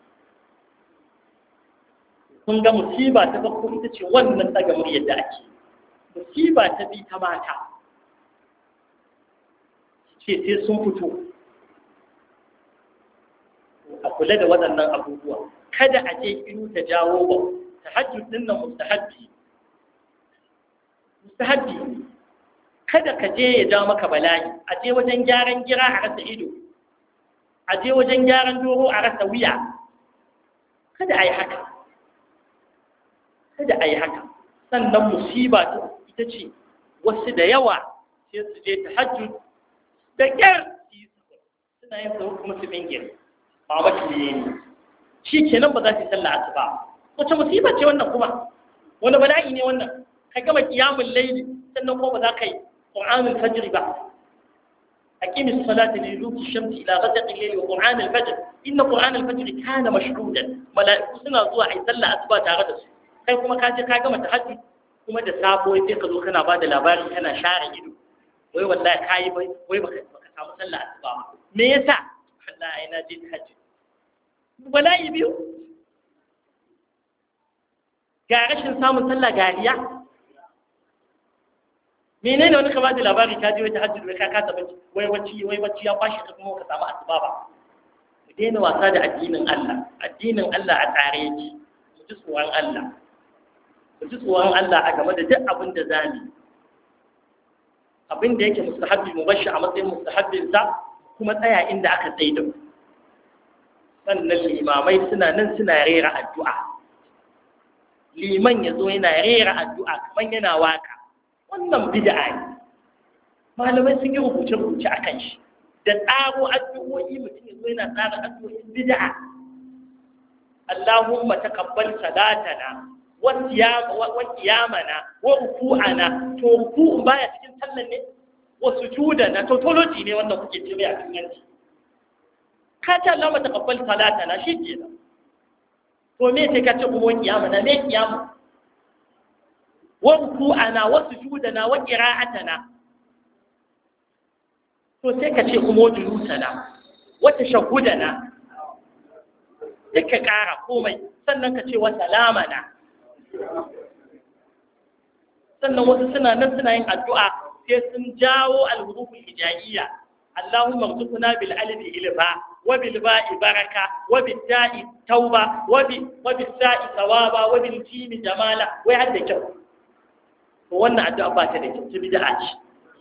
kun ga musiba ta farko ita ce wannan daga muryar da ake musiba ta bi ta mata ce sai sun fito a kula da waɗannan abubuwa kada a je ilu ta jawo ba tahajjud din nan mustahabbi kada ka je ya ja maka bala'i a je wajen gyaran gira a rasa ido a je wajen gyaran doro a rasa wuya kada a yi haka sannan musiba ita ce wasu da yawa sai su je tahajjud da ƙyar suna yin sauran kuma su bingir ba mace ne shi kenan ba za su yi sallah asuba wace musiba ce wannan kuma wani bala'i ne wannan ka gama qiyamul layli sannan kuma ba za ka yi qur'anul fajr ba aqimi as-salata li duluki shamsi ila ghasaqi al-layli wa qur'an al-fajr inna qur'an al-fajr kana mashhudan mala'iku suna zuwa ai sallah asuba tare da su kai kuma ka je ka gama tahajjud kuma da safo sai ka zo kana ba da labari kana share ido wai wallahi kai wai baka samu sallah asuba ba me yasa wallahi na je tahajjud bala'i biyu ga rashin samun sallah gariya menene wani ka ba da labari ka je wai tahajjud wai ka kasa bacci wai bacci ya kwashi ka kuma ka samu asuba ba mu daina wasa da addinin Allah a tsare yake mu ji tsoron Allah ku ji tsoron Allah a game da duk abin da za mu abin da yake mustahabbi mu bashi a matsayin mustahabbinsa kuma tsaya inda aka tsaida sannan limamai suna nan suna rera addu'a liman ya zo yana rera addu'a kamar yana waka wannan bid'a ne malamai sun yi rubuce-rubuce a kan shi da tsaro addu'o'i mutum ya zo yana tsara addu'o'in bid'a Allahumma taqabbal salatana وقيامنا وركوعنا to ruku'un baya cikin sallan ne wa sujudana tautology ne wannan kuke ce mai a cikin yanci ka ce Allah mata kabbal salatana shikenan to me sai ka ce kuma qiyamana me qiyam wa ruku'ana wa sujudana wa qira'atana to sai ka ce kuma julusana wa tashahhudana sai ka ƙara komai sannan ka ce wa salamana sannan wasu suna nan suna yin addu'a sai sun jawo al-huruful hijaiyya Allahumma rzuqna bil alif ilfa wa bil ba'i baraka wa bil ta'i tauba wa bil sa'i thawaba wa bil jim jamala wai hadda kyau to wannan addu'a ba ta da kyau ta bid'a ce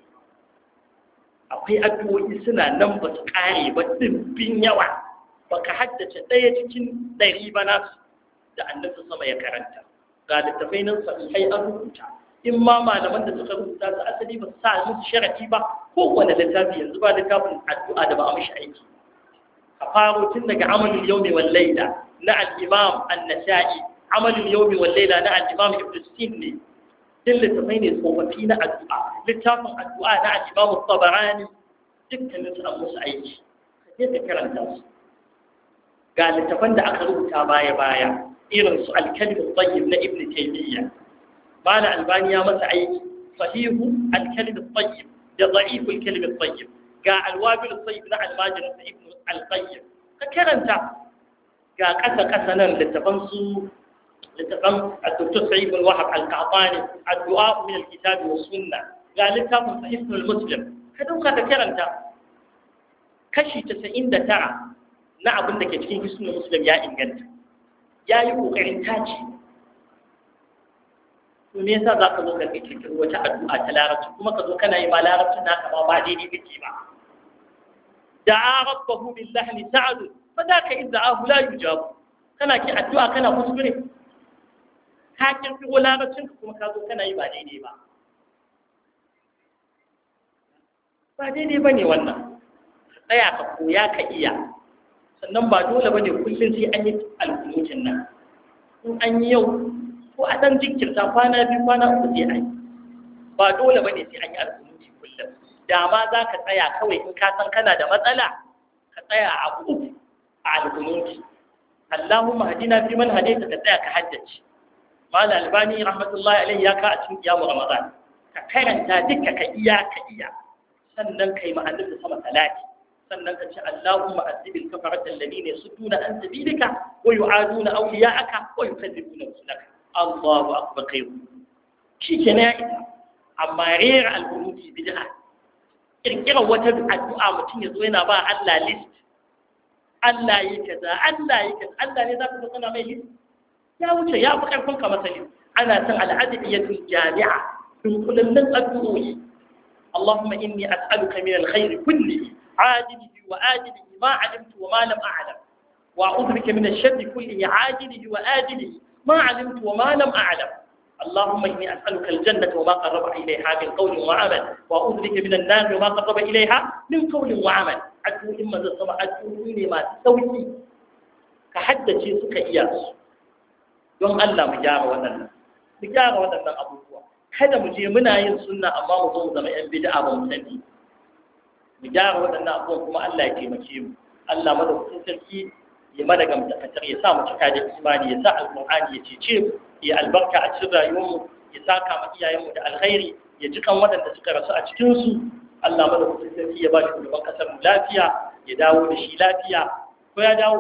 akwai addu'o'i suna nan ba su kare ba dimbin yawa baka haddace ɗaya cikin 100 ba nasu da annabi sama ya karanta ga littafai nan sahihai an rubuta in ma malaman da suka rubuta su asali ba su sa musu sharadi ba ko wani littafi yanzu ba littafin addu'a da ba a mishi aiki a faro tun daga amalul yawmi wal layla na al-imam an-nasa'i amalul yawmi wal layla na al-imam ibn sinni din littafai ne tsofaffi na addu'a littafin addu'a na al-imam at-tabarani dukkanin su an musu aiki sai ka karanta su ga littafan da aka rubuta baya irin su al-kalim at-tayyib na ibn taymiyyah bana albani ya masa aiki sahihu al-kalim at-tayyib da da'if al-kalim at-tayyib ga al-wabil at-tayyib na al-majid ibn al-qayyim ka karanta ga kasa nan littafan al-dr sa'id bin wahab al-qahtani ad-du'a min al-kitab wa sunnah ga littafin sahih al-muslim ka dauka ka karanta kashi 99 na abin da ke cikin hisnul muslim ya inganta yayi kokarin tace to me yasa zaka zo ka kirkiro wata addu'a ta larabci kuma ka zo kana yi ma larabci naka ba daidai kake ba da'a rabbahu billahi sa'ad fa daka idda'ahu la yujab kana ki addu'a kana kuskure ka kirkiro larabcin kuma ka zo kana yi ba daidai ba daidai bane wannan tsaya ka koya ka iya sannan ba dole bane kullun sai an yi alƙunutin nan in an yi yau ko a ɗan jinkirta kwana 2 kwana 3 sai an yi ba dole ba ne sai an yi alƙunuti kullum da ma za ka tsaya kawai in ka san kana da matsala ka tsaya a uku a alƙunuti Allahumma hadina fi man hadaita ka tsaya ka haddace Malam Albani rahmatullahi alaihi ya ka a cikin kiyamu Ramadan ka karanta duka ka iya sannan kai ma annabi sama salati sannan ka ce Allahumma azibil kafarata alladhina yasudduna an sabilika wa yu'aduna awliya'aka wa yukadzibuna rusulaka Allahu akbar kai shi ke na ita amma rera al-qunuti bid'a kirkira wata addu'a mutum yazo yana ba Allah list Allah yi kaza Allah ne zaka zo kana mai list ya wuce ya fi karfin ka masa list ana san al-adiyatul jami'a in kullun addu'o'i Allahumma inni as'aluka min al-khair kulli عاجله وآجله ما علمت وما لم أعلم وأعوذ بك من الشر كله عاجله وآجله ما علمت وما لم أعلم اللهم إني أسألك الجنة وما قرب إليها من قول وعمل وأعوذ بك من النار وما قرب إليها من قول وعمل أدعو إما السماء أدعو ما تسوي كحدث سك إياس يوم الله مجار ونن أبوه kada mu je muna yin sunna amma mu zo mu zama yan bid'a ba mu sani mu gyara waɗannan abubuwan kuma Allah ya taimake mu Allah madaukakin sarki ya mana gamtakatar ya sa mu cika da imani ya sa alqur'ani ya cece mu ya albarka a cikin rayuwarmu ya saka mu iyayenmu da alkhairi ya ji kan waɗanda suka rasu a cikin su Allah madaukakin sarki ya ba shi shugaban kasar mu lafiya ya dawo da shi lafiya ko ya dawo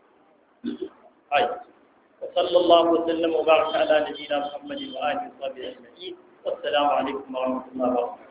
ai wa sallallahu wa sallam wa baraka ala nabiyyina muhammadin wa alihi wa sahbihi ajma'in wassalamu alaikum wa rahmatullahi wa barakatuh